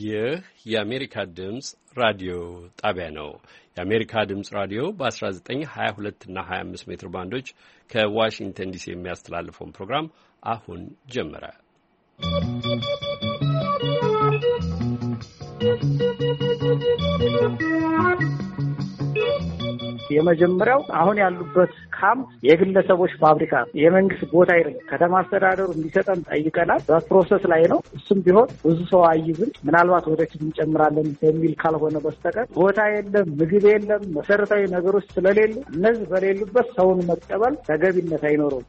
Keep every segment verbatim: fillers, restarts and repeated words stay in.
ይህ የአሜሪካ ድምፅ ራዲዮ ጣቢያ ነው። የአሜሪካ ድምፅ ራዲዮ በ19፣ ሃያ ሁለት እና ሃያ አምስት ሜትር ባንዶች ከዋሽንግተን ዲሲ የሚያስተላልፈውን ፕሮግራም አሁን ጀመረ። የመጀመሪያው አሁን ያሉበት ካምፕ የግለሰቦች ፋብሪካ የመንግስት ቦታ አይደለም። ከተማ አስተዳደሩ እንዲሰጠን ጠይቀናል። በፕሮሰስ ላይ ነው። እሱም ቢሆን ብዙ ሰው አይይዝም። ምናልባት ወደፊት እንጨምራለን በሚል ካልሆነ በስተቀር ቦታ የለም፣ ምግብ የለም፣ መሰረታዊ ነገሮች ስለሌሉ እነዚህ በሌሉበት ሰውን መቀበል ተገቢነት አይኖረውም።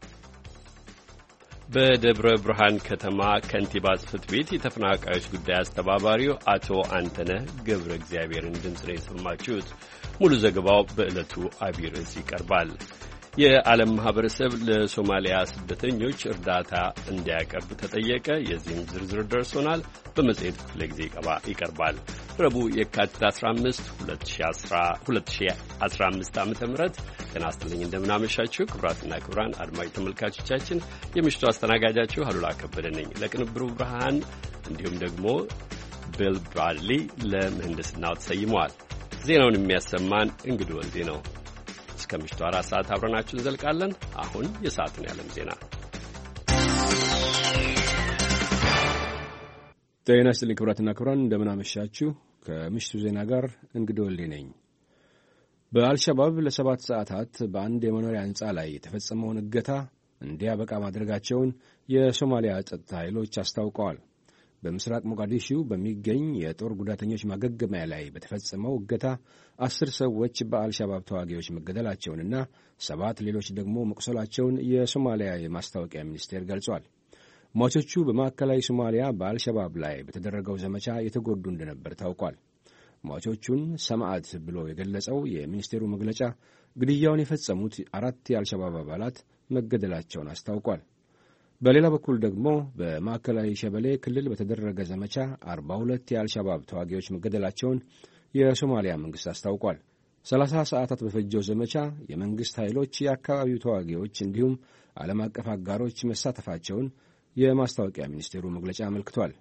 በደብረ ብርሃን ከተማ ከንቲባ ጽሕፈት ቤት የተፈናቃዮች ጉዳይ አስተባባሪው አቶ አንተነህ ገብረ እግዚአብሔርን ድምፅ ነው የሰማችሁት። ሙሉ ዘገባው በዕለቱ አብይ ርዕስ ይቀርባል። የዓለም ማህበረሰብ ለሶማሊያ ስደተኞች እርዳታ እንዲያቀርብ ተጠየቀ። የዚህም ዝርዝር ደርሶናል፣ በመጽሔት ክፍለ ጊዜ ይቀርባል። ረቡዕ የካቲት አስራ አምስት ሁለት ሺህ አስራ አምስት ዓመተ ምህረት ጤና ይስጥልኝ። እንደምናመሻችሁ ክቡራትና ክቡራን አድማጭ ተመልካቾቻችን፣ የምሽቱ አስተናጋጃችሁ አሉላ ከበደ ነኝ። ለቅንብሩ ብርሃን እንዲሁም ደግሞ ቢል ብራድሊ ለምህንድስናው ተሰይመዋል። ዜናውን የሚያሰማን እንግዲህ ወልዴ ነው። እስከ ምሽቱ አራት ሰዓት አብረናችሁ እንዘልቃለን። አሁን የሰዓቱን ያለም ዜና። ጤና ይስጥልኝ ክቡራትና ክቡራን እንደምናመሻችሁ። ከምሽቱ ዜና ጋር እንግዲህ ወልዴ ነኝ። በአልሸባብ ለሰባት ሰዓታት በአንድ የመኖሪያ ሕንፃ ላይ የተፈጸመውን እገታ እንዲያበቃ ማድረጋቸውን የሶማሊያ ጸጥታ ኃይሎች አስታውቀዋል። በምስራቅ ሞቃዲሹ በሚገኝ የጦር ጉዳተኞች ማገገሚያ ላይ በተፈጸመው እገታ አስር ሰዎች በአልሸባብ ተዋጊዎች መገደላቸውንና ሰባት ሌሎች ደግሞ መቁሰላቸውን የሶማሊያ የማስታወቂያ ሚኒስቴር ገልጿል። ሟቾቹ በማዕከላዊ ሶማሊያ በአልሸባብ ላይ በተደረገው ዘመቻ የተጎዱ እንደነበር ታውቋል። ሟቾቹን ሰማዕት ብሎ የገለጸው የሚኒስቴሩ መግለጫ ግድያውን የፈጸሙት አራት የአልሸባብ አባላት መገደላቸውን አስታውቋል። በሌላ በኩል ደግሞ በማዕከላዊ ሸበሌ ክልል በተደረገ ዘመቻ አርባ ሁለት የአልሸባብ ተዋጊዎች መገደላቸውን የሶማሊያ መንግሥት አስታውቋል። ሰላሳ ሰዓታት በፈጀው ዘመቻ የመንግሥት ኃይሎች፣ የአካባቢው ተዋጊዎች እንዲሁም ዓለም አቀፍ አጋሮች መሳተፋቸውን የማስታወቂያ ሚኒስቴሩ መግለጫ አመልክቷል።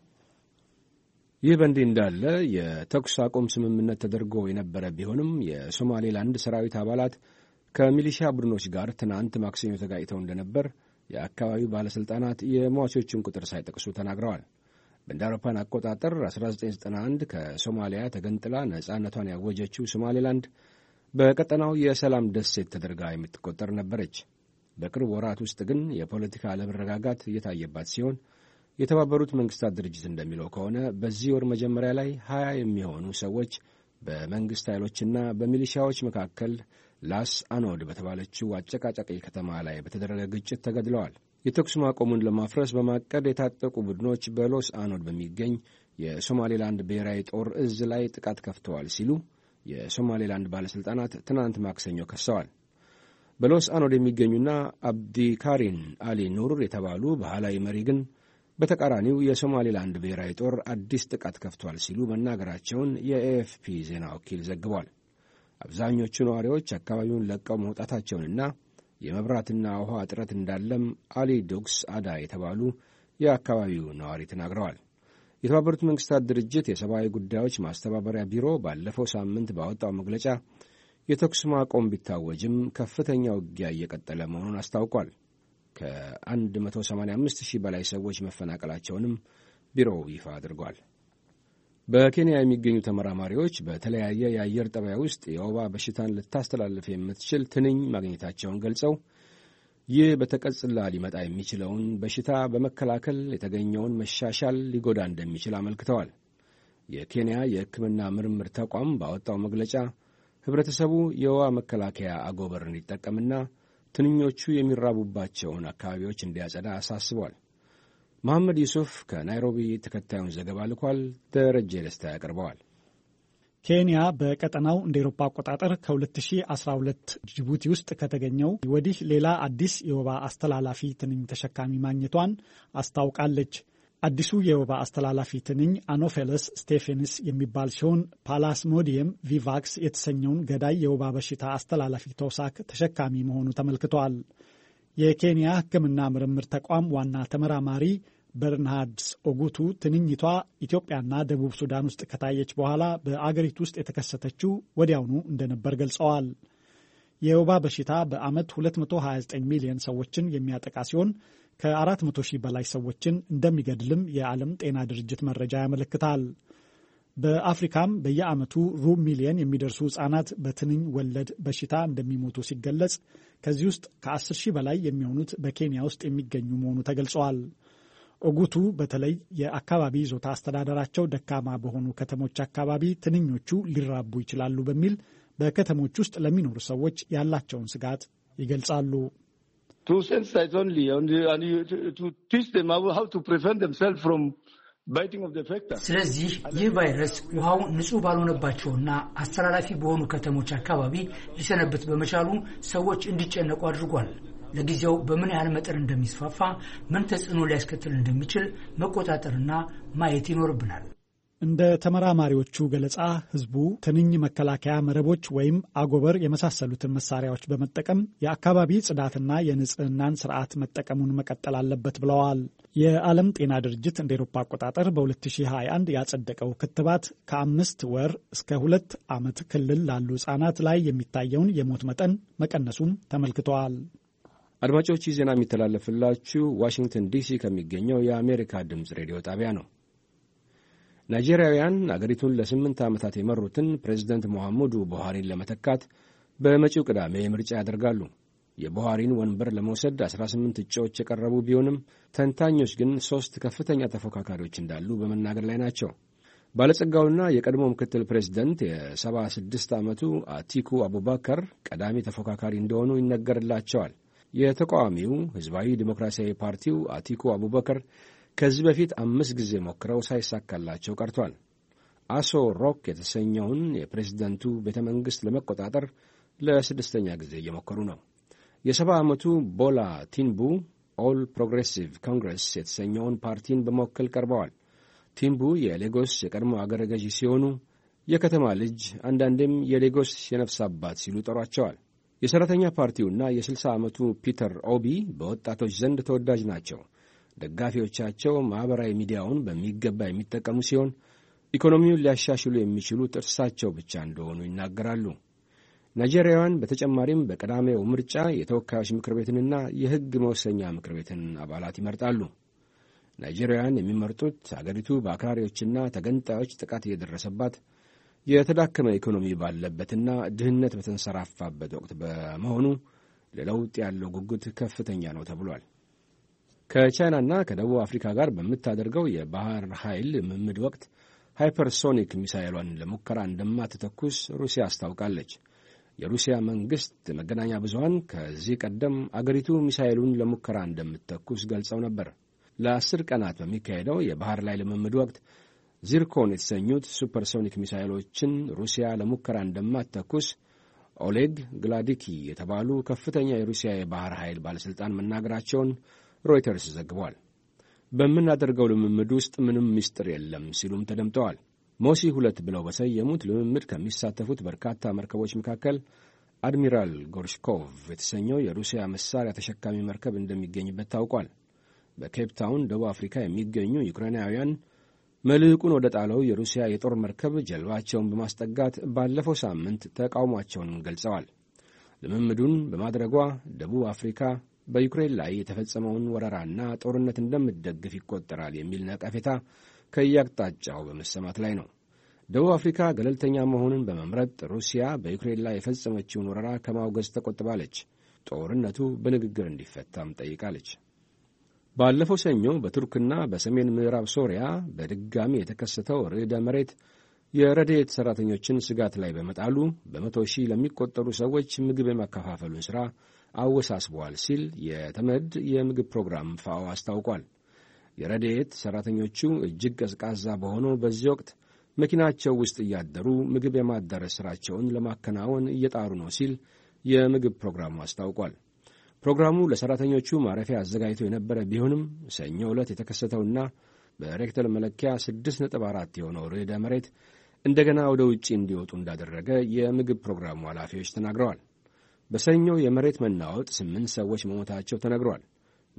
ይህ በእንዲህ እንዳለ የተኩስ አቁም ስምምነት ተደርጎ የነበረ ቢሆንም የሶማሌላንድ ሰራዊት አባላት ከሚሊሻ ቡድኖች ጋር ትናንት ማክሰኞ ተጋጭተው እንደነበር የአካባቢው ባለሥልጣናት የሟቾቹን ቁጥር ሳይጠቅሱ ተናግረዋል። በእንደ አውሮፓን አቆጣጠር አስራ ዘጠኝ ዘጠና አንድ ከሶማሊያ ተገንጥላ ነጻነቷን ያወጀችው ሶማሌላንድ በቀጠናው የሰላም ደሴት ተደርጋ የምትቆጠር ነበረች። በቅርብ ወራት ውስጥ ግን የፖለቲካ አለመረጋጋት እየታየባት ሲሆን የተባበሩት መንግሥታት ድርጅት እንደሚለው ከሆነ በዚህ ወር መጀመሪያ ላይ ሀያ የሚሆኑ ሰዎች በመንግሥት ኃይሎችና በሚሊሻዎች መካከል ላስ አኖድ በተባለችው አጨቃጫቂ ከተማ ላይ በተደረገ ግጭት ተገድለዋል። የተኩስ ማቆሙን ለማፍረስ በማቀድ የታጠቁ ቡድኖች በሎስ አኖድ በሚገኝ የሶማሌላንድ ብሔራዊ ጦር እዝ ላይ ጥቃት ከፍተዋል ሲሉ የሶማሌላንድ ባለሥልጣናት ትናንት ማክሰኞ ከሰዋል። በሎስ አኖድ የሚገኙና አብዲካሪን አሊ ኑር የተባሉ ባህላዊ መሪ ግን በተቃራኒው የሶማሌላንድ ብሔራዊ ጦር አዲስ ጥቃት ከፍቷል ሲሉ መናገራቸውን የኤኤፍፒ ዜና ወኪል ዘግቧል። አብዛኞቹ ነዋሪዎች አካባቢውን ለቀው መውጣታቸውንና የመብራትና ውሃ እጥረት እንዳለም አሊ ዶግስ አዳ የተባሉ የአካባቢው ነዋሪ ተናግረዋል። የተባበሩት መንግሥታት ድርጅት የሰብአዊ ጉዳዮች ማስተባበሪያ ቢሮ ባለፈው ሳምንት ባወጣው መግለጫ የተኩስ ማቆም ቢታወጅም ከፍተኛ ውጊያ እየቀጠለ መሆኑን አስታውቋል። ከ185 ሺህ በላይ ሰዎች መፈናቀላቸውንም ቢሮው ይፋ አድርጓል። በኬንያ የሚገኙ ተመራማሪዎች በተለያየ የአየር ጠባይ ውስጥ የወባ በሽታን ልታስተላልፍ የምትችል ትንኝ ማግኘታቸውን ገልጸው ይህ በተቀጽላ ሊመጣ የሚችለውን በሽታ በመከላከል የተገኘውን መሻሻል ሊጎዳ እንደሚችል አመልክተዋል። የኬንያ የሕክምና ምርምር ተቋም ባወጣው መግለጫ ሕብረተሰቡ የወባ መከላከያ አጎበር እንዲጠቀምና ትንኞቹ የሚራቡባቸውን አካባቢዎች እንዲያጸዳ አሳስቧል። መሐመድ ዩሱፍ ከናይሮቢ ተከታዩን ዘገባ ልኳል። ደረጀ ደስታ ያቀርበዋል። ኬንያ በቀጠናው እንደ ኤሮፓ አቆጣጠር ከ2012 ጅቡቲ ውስጥ ከተገኘው ወዲህ ሌላ አዲስ የወባ አስተላላፊ ትንኝ ተሸካሚ ማግኘቷን አስታውቃለች። አዲሱ የወባ አስተላላፊ ትንኝ አኖፌለስ ስቴፌንስ የሚባል ሲሆን ፓላስሞዲየም ቪቫክስ የተሰኘውን ገዳይ የወባ በሽታ አስተላላፊ ተውሳክ ተሸካሚ መሆኑ ተመልክቷል። የኬንያ ሕክምና ምርምር ተቋም ዋና ተመራማሪ በርናርድስ ኦጉቱ ትንኝቷ ኢትዮጵያና ደቡብ ሱዳን ውስጥ ከታየች በኋላ በአገሪቱ ውስጥ የተከሰተችው ወዲያውኑ እንደነበር ገልጸዋል። የወባ በሽታ በዓመት ሁለት መቶ ሀያ ዘጠኝ ሚሊዮን ሰዎችን የሚያጠቃ ሲሆን ከአራት መቶ ሺህ በላይ ሰዎችን እንደሚገድልም የዓለም ጤና ድርጅት መረጃ ያመለክታል። በአፍሪካም በየዓመቱ ሩብ ሚሊዮን የሚደርሱ ሕፃናት በትንኝ ወለድ በሽታ እንደሚሞቱ ሲገለጽ ከዚህ ውስጥ ከአስር ሺህ በላይ የሚሆኑት በኬንያ ውስጥ የሚገኙ መሆኑ ተገልጸዋል። ኦጉቱ በተለይ የአካባቢ ይዞታ አስተዳደራቸው ደካማ በሆኑ ከተሞች አካባቢ ትንኞቹ ሊራቡ ይችላሉ በሚል በከተሞች ውስጥ ለሚኖሩ ሰዎች ያላቸውን ስጋት ይገልጻሉ። ስለዚህ ይህ ቫይረስ ውሃው ንጹህ ባልሆነባቸውና አስተላላፊ በሆኑ ከተሞች አካባቢ ሊሰነብት በመቻሉ ሰዎች እንዲጨነቁ አድርጓል። ለጊዜው በምን ያህል መጠን እንደሚስፋፋ፣ ምን ተጽዕኖ ሊያስከትል እንደሚችል መቆጣጠርና ማየት ይኖርብናል። እንደ ተመራማሪዎቹ ገለጻ ህዝቡ ትንኝ መከላከያ መረቦች ወይም አጎበር የመሳሰሉትን መሳሪያዎች በመጠቀም የአካባቢ ጽዳትና የንጽህናን ስርዓት መጠቀሙን መቀጠል አለበት ብለዋል። የዓለም ጤና ድርጅት እንደ ኤሮፓ አቆጣጠር በ2021 ያጸደቀው ክትባት ከአምስት ወር እስከ ሁለት ዓመት ክልል ላሉ ህጻናት ላይ የሚታየውን የሞት መጠን መቀነሱም ተመልክተዋል። አድማጮች ይህ ዜና የሚተላለፍላችሁ ዋሽንግተን ዲሲ ከሚገኘው የአሜሪካ ድምፅ ሬዲዮ ጣቢያ ነው። ናይጄሪያውያን አገሪቱን ለስምንት ዓመታት የመሩትን ፕሬዝደንት ሙሐመዱ ቡሃሪን ለመተካት በመጪው ቅዳሜ ምርጫ ያደርጋሉ። የቡሃሪን ወንበር ለመውሰድ አስራ ስምንት እጩዎች የቀረቡ ቢሆንም ተንታኞች ግን ሦስት ከፍተኛ ተፎካካሪዎች እንዳሉ በመናገር ላይ ናቸው። ባለጸጋውና የቀድሞ ምክትል ፕሬዝደንት የሰባ ስድስት ዓመቱ አቲኩ አቡበከር ቀዳሚ ተፎካካሪ እንደሆኑ ይነገርላቸዋል። የተቃዋሚው ሕዝባዊ ዲሞክራሲያዊ ፓርቲው አቲኩ አቡበከር ከዚህ በፊት አምስት ጊዜ ሞክረው ሳይሳካላቸው ቀርቷል። አሶ ሮክ የተሰኘውን የፕሬዝደንቱ ቤተ መንግሥት ለመቆጣጠር ለስድስተኛ ጊዜ እየሞከሩ ነው። የሰባ ዓመቱ ቦላ ቲንቡ ኦል ፕሮግሬሲቭ ኮንግረስ የተሰኘውን ፓርቲን በመወከል ቀርበዋል። ቲንቡ የሌጎስ የቀድሞ አገረ ገዢ ሲሆኑ የከተማ ልጅ፣ አንዳንዴም የሌጎስ የነፍስ አባት ሲሉ ጠሯቸዋል። የሠራተኛ ፓርቲውና የስልሳ ዓመቱ ፒተር ኦቢ በወጣቶች ዘንድ ተወዳጅ ናቸው። ደጋፊዎቻቸው ማኅበራዊ ሚዲያውን በሚገባ የሚጠቀሙ ሲሆን ኢኮኖሚውን ሊያሻሽሉ የሚችሉት እርሳቸው ብቻ እንደሆኑ ይናገራሉ። ናይጄሪያውያን በተጨማሪም በቀዳሚው ምርጫ የተወካዮች ምክር ቤትንና የሕግ መወሰኛ ምክር ቤትን አባላት ይመርጣሉ። ናይጄሪያውያን የሚመርጡት አገሪቱ በአክራሪዎችና ተገንጣዮች ጥቃት እየደረሰባት የተዳከመ ኢኮኖሚ ባለበትና ድህነት በተንሰራፋበት ወቅት በመሆኑ ለለውጥ ያለው ጉጉት ከፍተኛ ነው ተብሏል። ከቻይናና ከደቡብ አፍሪካ ጋር በምታደርገው የባህር ኃይል ልምምድ ወቅት ሃይፐርሶኒክ ሚሳይሏን ለሙከራ እንደማትተኩስ ሩሲያ አስታውቃለች። የሩሲያ መንግሥት መገናኛ ብዙኃን ከዚህ ቀደም አገሪቱ ሚሳይሉን ለሙከራ እንደምትተኩስ ገልጸው ነበር። ለአስር ቀናት በሚካሄደው የባህር ላይ ልምምድ ወቅት ዚርኮን የተሰኙት ሱፐርሶኒክ ሚሳይሎችን ሩሲያ ለሙከራ እንደማትተኩስ ኦሌግ ግላዲኪ የተባሉ ከፍተኛ የሩሲያ የባህር ኃይል ባለሥልጣን መናገራቸውን ሮይተርስ ዘግቧል። በምናደርገው ልምምድ ውስጥ ምንም ምስጢር የለም ሲሉም ተደምጠዋል። ሞሲ ሁለት ብለው በሰየሙት ልምምድ ከሚሳተፉት በርካታ መርከቦች መካከል አድሚራል ጎርሽኮቭ የተሰኘው የሩሲያ መሳሪያ ተሸካሚ መርከብ እንደሚገኝበት ታውቋል። በኬፕ ታውን ደቡብ አፍሪካ የሚገኙ ዩክሬናውያን መልሕቁን ወደ ጣለው የሩሲያ የጦር መርከብ ጀልባቸውን በማስጠጋት ባለፈው ሳምንት ተቃውሟቸውን ገልጸዋል። ልምምዱን በማድረጓ ደቡብ አፍሪካ በዩክሬን ላይ የተፈጸመውን ወረራና ጦርነት እንደምትደግፍ ይቆጠራል የሚል ነቀፌታ ከየአቅጣጫው በመሰማት ላይ ነው። ደቡብ አፍሪካ ገለልተኛ መሆኑን በመምረጥ ሩሲያ በዩክሬን ላይ የፈጸመችውን ወረራ ከማውገዝ ተቆጥባለች። ጦርነቱ በንግግር እንዲፈታም ጠይቃለች። ባለፈው ሰኞ በቱርክና በሰሜን ምዕራብ ሶሪያ በድጋሚ የተከሰተው ርዕደ መሬት የረድኤት ሠራተኞችን ስጋት ላይ በመጣሉ በመቶ ሺህ ለሚቆጠሩ ሰዎች ምግብ የማከፋፈሉን ሥራ አወሳስበዋል ሲል የተመድ የምግብ ፕሮግራም ፋኦ አስታውቋል። የረድኤት ሠራተኞቹ እጅግ ቀዝቃዛ በሆነው በዚህ ወቅት መኪናቸው ውስጥ እያደሩ ምግብ የማዳረስ ሥራቸውን ለማከናወን እየጣሩ ነው ሲል የምግብ ፕሮግራሙ አስታውቋል። ፕሮግራሙ ለሠራተኞቹ ማረፊያ አዘጋጅቶ የነበረ ቢሆንም ሰኞ ዕለት የተከሰተውና በሬክተር መለኪያ ስድስት ነጥብ አራት የሆነው ርዕደ መሬት እንደገና ወደ ውጪ እንዲወጡ እንዳደረገ የምግብ ፕሮግራሙ ኃላፊዎች ተናግረዋል። በሰኞው የመሬት መናወጥ ስምንት ሰዎች መሞታቸው ተነግሯል።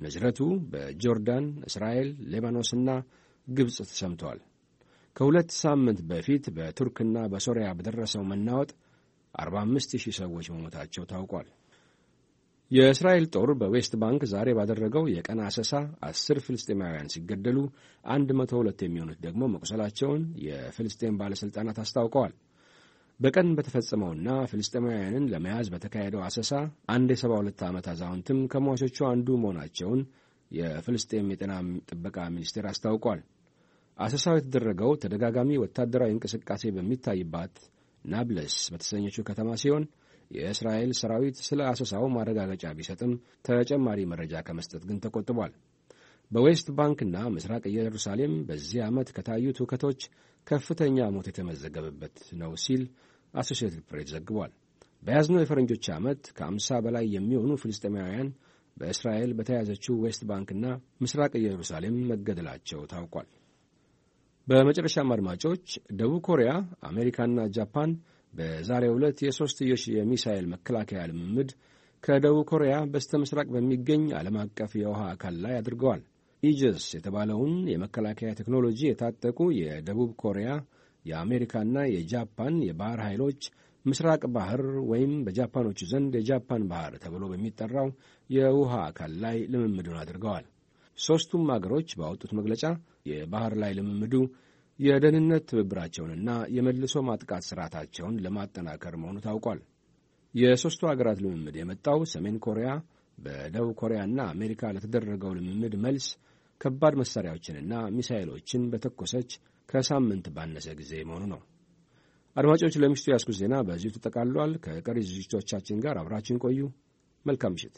ንዝረቱ በጆርዳን፣ እስራኤል፣ ሌባኖስና ግብጽ ተሰምቷል። ከሁለት ሳምንት በፊት በቱርክና በሶሪያ በደረሰው መናወጥ አርባ አምስት ሺህ ሰዎች መሞታቸው ታውቋል። የእስራኤል ጦር በዌስት ባንክ ዛሬ ባደረገው የቀን አሰሳ አስር ፍልስጤማውያን ሲገደሉ አንድ መቶ ሁለት የሚሆኑት ደግሞ መቁሰላቸውን የፍልስጤም ባለሥልጣናት አስታውቀዋል። በቀን በተፈጸመውና ፍልስጤማውያንን ለመያዝ በተካሄደው አሰሳ አንድ የሰባ ሁለት ዓመት አዛውንትም ከሟቾቹ አንዱ መሆናቸውን የፍልስጤም የጤና ጥበቃ ሚኒስቴር አስታውቋል። አሰሳው የተደረገው ተደጋጋሚ ወታደራዊ እንቅስቃሴ በሚታይባት ናብለስ በተሰኘችው ከተማ ሲሆን የእስራኤል ሰራዊት ስለ አሰሳው ማረጋገጫ ቢሰጥም ተጨማሪ መረጃ ከመስጠት ግን ተቆጥቧል። በዌስት ባንክና ምስራቅ ኢየሩሳሌም በዚህ ዓመት ከታዩት ሁከቶች ከፍተኛ ሞት የተመዘገበበት ነው ሲል አሶሺየትድ ፕሬስ ዘግቧል። በያዝነው የፈረንጆች ዓመት ከአምሳ በላይ የሚሆኑ ፍልስጤማውያን በእስራኤል በተያዘችው ዌስት ባንክና ምስራቅ ኢየሩሳሌም መገደላቸው ታውቋል። በመጨረሻም አድማጮች፣ ደቡብ ኮሪያ፣ አሜሪካና ጃፓን በዛሬው ዕለት የሦስትዮሽ የሚሳኤል መከላከያ ልምምድ ከደቡብ ኮሪያ በስተ ምስራቅ በሚገኝ ዓለም አቀፍ የውሃ አካል ላይ አድርገዋል። ኢጀስ የተባለውን የመከላከያ ቴክኖሎጂ የታጠቁ የደቡብ ኮሪያ፣ የአሜሪካና የጃፓን የባህር ኃይሎች ምስራቅ ባህር ወይም በጃፓኖቹ ዘንድ የጃፓን ባህር ተብሎ በሚጠራው የውሃ አካል ላይ ልምምዱን አድርገዋል። ሦስቱም አገሮች ባወጡት መግለጫ የባህር ላይ ልምምዱ የደህንነት ትብብራቸውንና የመልሶ ማጥቃት ሥርዓታቸውን ለማጠናከር መሆኑ ታውቋል። የሦስቱ አገራት ልምምድ የመጣው ሰሜን ኮሪያ በደቡብ ኮሪያና አሜሪካ ለተደረገው ልምምድ መልስ ከባድ መሣሪያዎችንና ሚሳኤሎችን በተኮሰች ከሳምንት ባነሰ ጊዜ መሆኑ ነው። አድማጮች፣ ለምሽቱ ያስኩት ዜና በዚሁ ተጠቃልሏል። ከቀሪ ዝግጅቶቻችን ጋር አብራችን ቆዩ። መልካም ምሽት።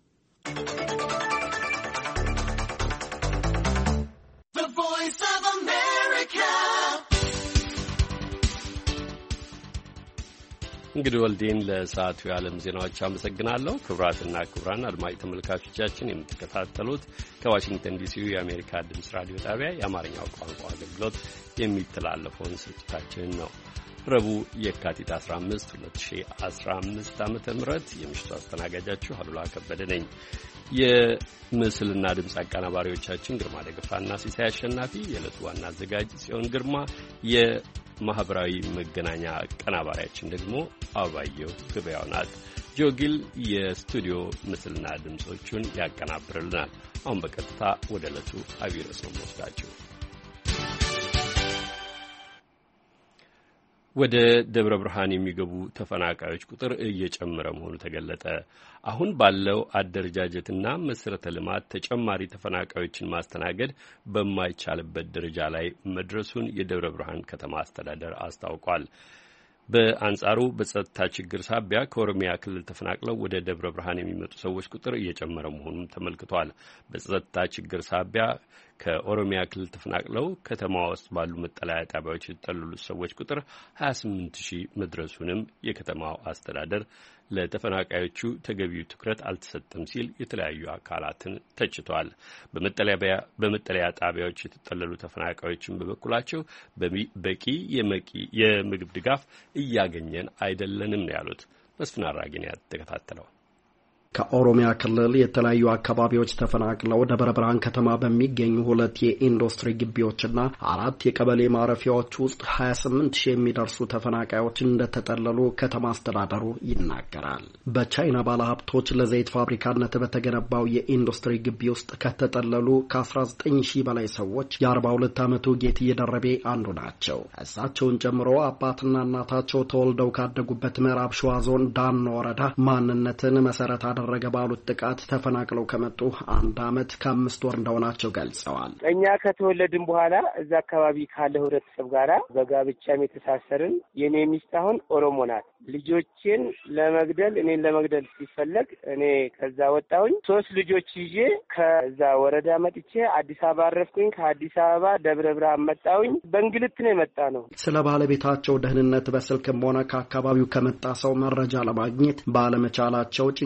እንግዲህ ወልዴን ለሰዓቱ የዓለም ዜናዎች አመሰግናለሁ። ክቡራትና ክቡራን አድማጭ ተመልካቾቻችን የምትከታተሉት ከዋሽንግተን ዲሲ የአሜሪካ ድምፅ ራዲዮ ጣቢያ የአማርኛው ቋንቋ አገልግሎት የሚተላለፈውን ስርጭታችንን ነው። ረቡዕ የካቲት አስራ አምስት ሁለት ሺህ አስራ አምስት ዓመተ ምህረት የምሽቱ አስተናጋጃችሁ አሉላ ከበደ ነኝ። የምስልና ድምፅ አቀናባሪዎቻችን ግርማ ደገፋና ሲሳይ አሸናፊ፣ የዕለቱ ዋና አዘጋጅ ጽዮን ግርማ፣ የማኅበራዊ መገናኛ አቀናባሪያችን ደግሞ አበባየሁ ገበያው ናት። ጆጊል የስቱዲዮ ምስልና ድምፆቹን ያቀናብርልናል። አሁን በቀጥታ ወደ ዕለቱ አብይ ርዕስ ነው የምወስዳችሁ። ወደ ደብረ ብርሃን የሚገቡ ተፈናቃዮች ቁጥር እየጨመረ መሆኑ ተገለጠ። አሁን ባለው አደረጃጀትና መሰረተ ልማት ተጨማሪ ተፈናቃዮችን ማስተናገድ በማይቻልበት ደረጃ ላይ መድረሱን የደብረ ብርሃን ከተማ አስተዳደር አስታውቋል። በአንጻሩ በጸጥታ ችግር ሳቢያ ከኦሮሚያ ክልል ተፈናቅለው ወደ ደብረ ብርሃን የሚመጡ ሰዎች ቁጥር እየጨመረ መሆኑን ተመልክቷል። በጸጥታ ችግር ሳቢያ ከኦሮሚያ ክልል ተፈናቅለው ከተማ ውስጥ ባሉ መጠለያ ጣቢያዎች የተጠለሉት ሰዎች ቁጥር ሀያ ስምንት ሺህ መድረሱንም የከተማው አስተዳደር ለተፈናቃዮቹ ተገቢው ትኩረት አልተሰጠም ሲል የተለያዩ አካላትን ተችቷል። በመጠለያ ጣቢያዎች የተጠለሉ ተፈናቃዮችን በበኩላቸው በቂ የምግብ ድጋፍ እያገኘን አይደለንም ነው ያሉት። መስፍን አራጊን ያተከታተለው ከኦሮሚያ ክልል የተለያዩ አካባቢዎች ተፈናቅለው ደብረ ብርሃን ከተማ በሚገኙ ሁለት የኢንዱስትሪ ግቢዎችና አራት የቀበሌ ማረፊያዎች ውስጥ ሀያ ስምንት ሺህ የሚደርሱ ተፈናቃዮች እንደተጠለሉ ከተማ አስተዳደሩ ይናገራል። በቻይና ባለሀብቶች ለዘይት ፋብሪካነት በተገነባው የኢንዱስትሪ ግቢ ውስጥ ከተጠለሉ ከአስራ ዘጠኝ ሺህ በላይ ሰዎች የአርባ ሁለት ዓመቱ ጌትዬ ደረቤ አንዱ ናቸው። እሳቸውን ጨምሮ አባትና እናታቸው ተወልደው ካደጉበት ምዕራብ ሸዋ ዞን ዳኖ ወረዳ ማንነትን መሰረት አደረገ ባሉት ጥቃት ተፈናቅለው ከመጡ አንድ አመት ከአምስት ወር እንደሆናቸው ገልጸዋል። እኛ ከተወለድን በኋላ እዛ አካባቢ ካለ ህብረተሰብ ጋራ በጋብቻም የተሳሰርን የኔ ሚስት አሁን ኦሮሞ ናት። ልጆችን ለመግደል እኔን ለመግደል ሲፈለግ እኔ ከዛ ወጣሁኝ። ሶስት ልጆች ይዤ ከዛ ወረዳ መጥቼ አዲስ አበባ አረፍኩኝ። ከአዲስ አበባ ደብረ ብርሃን መጣሁኝ። በእንግልት ነው የመጣ ነው። ስለ ባለቤታቸው ደህንነት በስልክም ሆነ ከአካባቢው ከመጣ ሰው መረጃ ለማግኘት ባለመቻላቸው ጭንቀት ውስጥ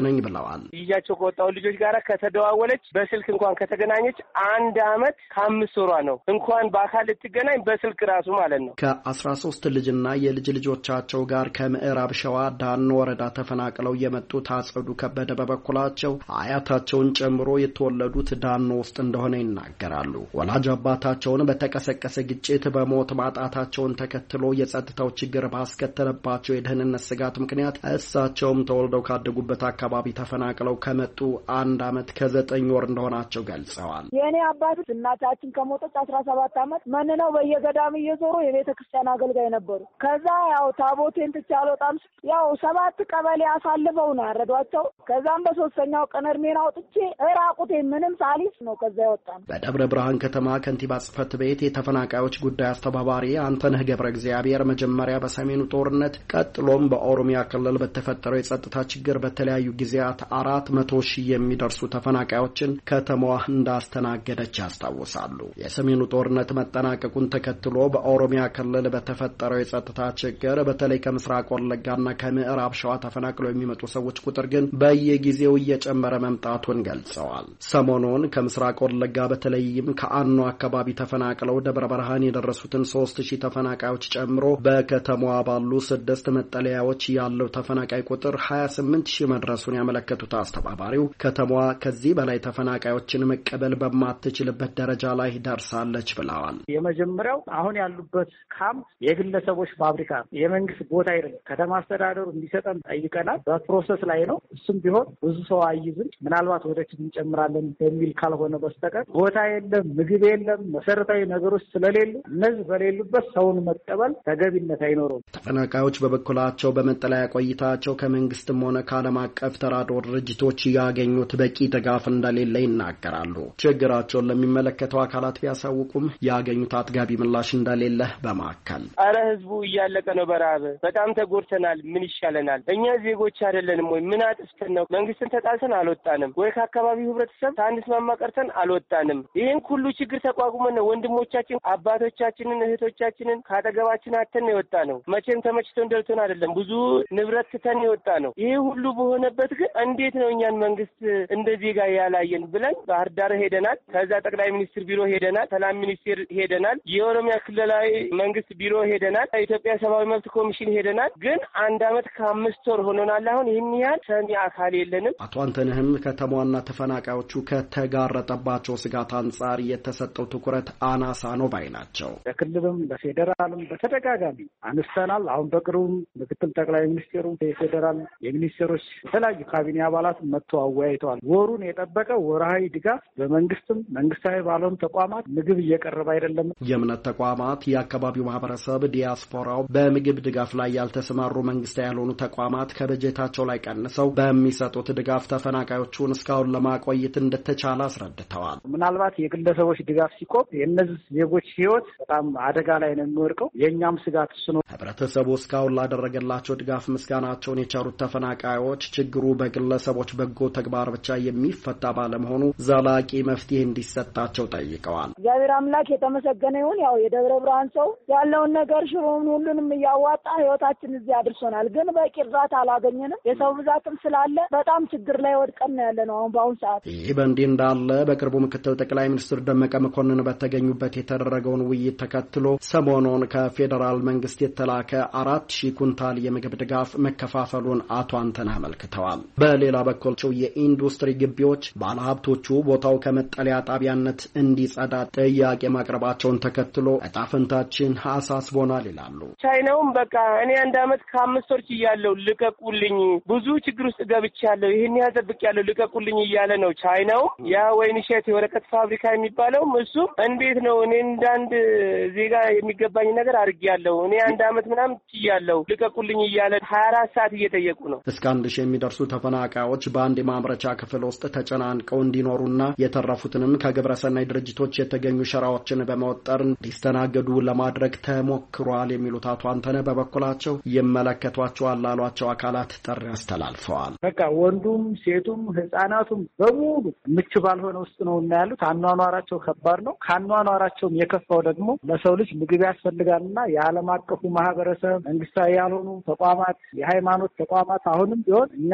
ነኝ ብለዋል። ይያቸው ከወጣው ልጆች ጋር ከተደዋወለች በስልክ እንኳን ከተገናኘች አንድ አመት ከአምስት ወሯ ነው። እንኳን በአካል ልትገናኝ በስልክ ራሱ ማለት ነው። ከአስራ ሶስት ልጅና የልጅ ልጆቻቸው ጋር ከምዕራብ ሸዋ ዳኖ ወረዳ ተፈናቅለው የመጡት አጸዱ ከበደ በበኩላቸው አያታቸውን ጨምሮ የተወለዱት ዳኖ ውስጥ እንደሆነ ይናገራሉ። ወላጅ አባታቸውን በተቀሰቀሰ ግጭት በሞት ማጣታቸውን ተከትሎ የጸጥታው ችግር ባስከተለባቸው የደህንነት ስጋት ምክንያት እሳቸውም ተወልደው ካደጉበት አካባቢ ተፈናቅለው ከመጡ አንድ አመት ከዘጠኝ ወር እንደሆናቸው ገልጸዋል። የኔ አባት እናታችን ከሞተች አስራ ሰባት አመት መንነው በየገዳም እየዞሩ የቤተ ክርስቲያን አገልጋይ ነበሩ። ከዛ ያው ታቦቴን ትቼ አልወጣም ያው ሰባት ቀበሌ አሳልፈው ነው ያረዷቸው። ከዛም በሶስተኛው ቀን እርሜን አውጥቼ እራቁቴ ምንም ሳሊስ ነው ከዛ ያወጣን። በደብረ ብርሃን ከተማ ከንቲባ ጽሕፈት ቤት የተፈናቃዮች ጉዳይ አስተባባሪ አንተነህ ገብረ እግዚአብሔር መጀመሪያ በሰሜኑ ጦርነት ቀጥሎም በኦሮሚያ ክልል በተፈጠረው የጸጥታ ችግር በተለያዩ ጊዜያት አራት መቶ ሺህ የሚደርሱ ተፈናቃዮችን ከተማዋ እንዳስተናገደች ያስታውሳሉ። የሰሜኑ ጦርነት መጠናቀቁን ተከትሎ በኦሮሚያ ክልል በተፈጠረው የጸጥታ ችግር በተለይ ከምስራቅ ወለጋና ከምዕራብ ሸዋ ተፈናቅለው የሚመጡ ሰዎች ቁጥር ግን በየጊዜው እየጨመረ መምጣቱን ገልጸዋል። ሰሞኑን ከምስራቅ ወለጋ በተለይም ከአኖ አካባቢ ተፈናቅለው ደብረ ብርሃን የደረሱትን ሶስት ሺህ ተፈናቃዮች ጨምሮ በከተማዋ ባሉ ስድስት መጠለያዎች ያለው ተፈናቃይ ቁጥር ሀያ ስምንት ሺህ መድረሱን ያመለከቱት አስተባባሪው ከተማዋ ከዚህ በላይ ተፈናቃዮችን መቀበል በማትችልበት ደረጃ ላይ ደርሳለች ብለዋል። የመጀመሪያው አሁን ያሉበት ካምፕ የግለሰቦች ፋብሪካ የመንግስት ቦታ አይደለም። ከተማ አስተዳደሩ እንዲሰጠን ጠይቀናል። በፕሮሰስ ላይ ነው። እሱም ቢሆን ብዙ ሰው አይይዝም። ምናልባት ወደፊት እንጨምራለን በሚል ካልሆነ በስተቀር ቦታ የለም፣ ምግብ የለም፣ መሰረታዊ ነገሮች ስለሌሉ እነዚህ በሌሉበት ሰውን መቀበል ተገቢነት አይኖረውም። ተፈናቃዮች በበኩላቸው በመጠለያ ቆይታቸው ከመንግስትም ሆነ ከዓለም አቀፍ ተራድኦ ድርጅቶች ያገኙት በቂ ድጋፍ እንደሌለ ይናገራሉ። ችግራቸውን ለሚመለከተው አካላት ቢያሳውቁም ያገኙት አጥጋቢ ምላሽ እንደሌለ በማከል አረ ህዝቡ እያለቀ ነው በረሃብ በጣም ተጎድተናል። ምን ይሻለናል? እኛ ዜጎች አይደለንም ወይ? ምን አጥፍተን ነው? መንግስትን ተጣልተን አልወጣንም ወይ? ከአካባቢው ህብረተሰብ ሳንስማማ ቀርተን አልወጣንም። ይህን ሁሉ ችግር ተቋቁመን ነው ወንድሞቻችን፣ አባቶቻችንን፣ እህቶቻችንን ካጠገባችን አተን ነው የወጣ ነው። መቼም ተመችቶን ደልቶን አይደለም። ብዙ ንብረት ትተን የወጣ ነው። ይሄ ሁሉ በሆነበት ግን እንዴት ነው እኛን መንግስት እንደዚህ ጋር ያላየን ብለን ባህር ዳር ሄደናል። ከዛ ጠቅላይ ሚኒስትር ቢሮ ሄደናል። ሰላም ሚኒስቴር ሄደናል። የኦሮሚያ ክልላዊ መንግስት ቢሮ ሄደናል። የኢትዮጵያ ሰብአዊ መብት ኮሚሽን ሄደናል። ግን አንድ አመት ከአምስት ወር ሆኖናል። አሁን ይህን ያህል ሰሚ አካል የለንም። አቶ አንተነህም ከተማዋና ተፈናቃዮቹ ከተጋረጠባቸው ስጋት አንጻር የተሰጠው ትኩረት አናሳ ነው ባይ ናቸው። በክልልም በፌዴራልም በተደጋጋሚ አንስተናል። አሁን በቅርቡም ምክትል ጠቅላይ ሚኒስቴሩ የፌዴራል የሚኒስቴሮች የተለያዩ ካቢኔ አባላት መጥተው አወያይተዋል። ወሩን የጠበቀ ወርሃዊ ድጋፍ በመንግስትም መንግስታዊ ባልሆኑ ተቋማት ምግብ እየቀረበ አይደለም። የእምነት ተቋማት፣ የአካባቢው ማህበረሰብ፣ ዲያስፖራው በምግብ ድጋፍ ላይ ያልተሰማሩ መንግስታዊ ያልሆኑ ተቋማት ከበጀታቸው ላይ ቀንሰው በሚሰጡት ድጋፍ ተፈናቃዮቹን እስካሁን ለማቆየት እንደተቻለ አስረድተዋል። ምናልባት የግለሰቦች ድጋፍ ሲቆም የእነዚህ ዜጎች ህይወት በጣም አደጋ ላይ ነው የሚወድቀው። የእኛም ስጋት እሱ ነው። ህብረተሰቡ እስካሁን ላደረገላቸው ድጋፍ ምስጋናቸውን የቸሩት ተፈናቃዮች ችግሩ በግለሰቦች በጎ ተግባር ብቻ የሚፈታ ባለመሆኑ ዘላቂ መፍትሄ እንዲሰጣቸው ጠይቀዋል። እግዚአብሔር አምላክ የተመሰገነ ይሁን። ያው የደብረ ብርሃን ሰው ያለውን ነገር ሽሮውን ሁሉንም እያዋጣ ህይወታችን እዚህ አድርሶናል። ግን በቂ እርዳታ አላገኘንም። የሰው ብዛትም ስላለ በጣም ችግር ላይ ወድቀን ነው ያለነው አሁን በአሁኑ ሰዓት። ይህ በእንዲህ እንዳለ በቅርቡ ምክትል ጠቅላይ ሚኒስትር ደመቀ መኮንን በተገኙበት የተደረገውን ውይይት ተከትሎ ሰሞኑን ከፌዴራል መንግስት የተላከ አራት ሺህ ኩንታል የምግብ ድጋፍ መከፋፈሉን አቶ አንተነህ አመልክተዋል። በሌላ በኩል የኢንዱስትሪ ግቢዎች ባለሀብቶቹ ቦታው ከመጠለያ ጣቢያነት እንዲጸዳ ጥያቄ ማቅረባቸውን ተከትሎ እጣ ፈንታችን አሳስቦናል ይላሉ። ቻይናውም በቃ እኔ አንድ አመት ከአምስት ወር እያለሁ ልቀቁልኝ፣ ብዙ ችግር ውስጥ ገብቻለሁ፣ ይህን ያዘብቅ ያለው ልቀቁልኝ እያለ ነው። ቻይናው ያ ወይንሸት የወረቀት ፋብሪካ የሚባለውም እሱም እንዴት ነው እኔ እንዳንድ ዜጋ የሚገባኝ ነገር አድርጌያለሁ፣ እኔ አንድ አመት ምናምን ችያለሁ፣ ልቀቁልኝ እያለ ሀያ አራት ሰዓት እየጠየቁ ነው። እስከ አንድ ሺህ የሚደርሱ ተፈናቃዮች በአንድ የማምረቻ ክፍል ውስጥ ተጨናንቀው እንዲኖሩና የተረፉትንም ከግብረሰናይ ድርጅቶች የተገኙ ሸራዎችን በመወጠር እንዲስተናገዱ ለማድረግ ተሞክሯል የሚሉት አቶ አንተነህ በበኩላቸው ይመለከቷቸዋል ላሏቸው አካላት ጥሪ አስተላልፈዋል። በቃ ወንዱም ሴቱም ህጻናቱም በሙሉ ምቹ ባልሆነ ውስጥ ነው እና ያሉት አኗኗራቸው ከባድ ነው። ከአኗኗራቸውም የከፋው ደግሞ ለሰው ልጅ ምግብ ያስፈልጋልና የዓለም አቀፉ ማህበረሰብ፣ መንግስታዊ ያልሆኑ ተቋማት፣ የሃይማኖት ተቋማት አሁንም ቢሆን እኛ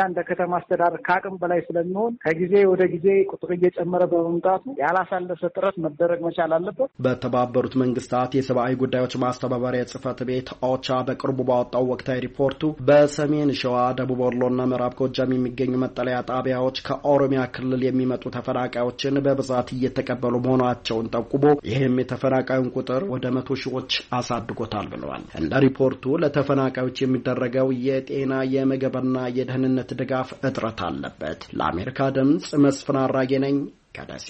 እንደ ከተማ አስተዳደር ከአቅም በላይ ስለሚሆን ከጊዜ ወደ ጊዜ ቁጥር እየጨመረ በመምጣቱ ያላሳለፈ ጥረት መደረግ መቻል አለበት። በተባበሩት መንግስታት የሰብአዊ ጉዳዮች ማስተባበሪያ ጽሕፈት ቤት ኦቻ በቅርቡ ባወጣው ወቅታዊ ሪፖርቱ በሰሜን ሸዋ፣ ደቡብ ወሎና ምዕራብ ጎጃም የሚገኙ መጠለያ ጣቢያዎች ከኦሮሚያ ክልል የሚመጡ ተፈናቃዮችን በብዛት እየተቀበሉ መሆናቸውን ጠቁሞ ይህም የተፈናቃዩን ቁጥር ወደ መቶ ሺዎች አሳድጎታል ብለዋል። እንደ ሪፖርቱ ለተፈናቃዮች የሚደረገው የጤና የምግብና የደህንነት ድጋፍ እጥረት አለበት። ለአሜሪካ ድምጽ መስፍን አራጌ ነኝ ከደሴ።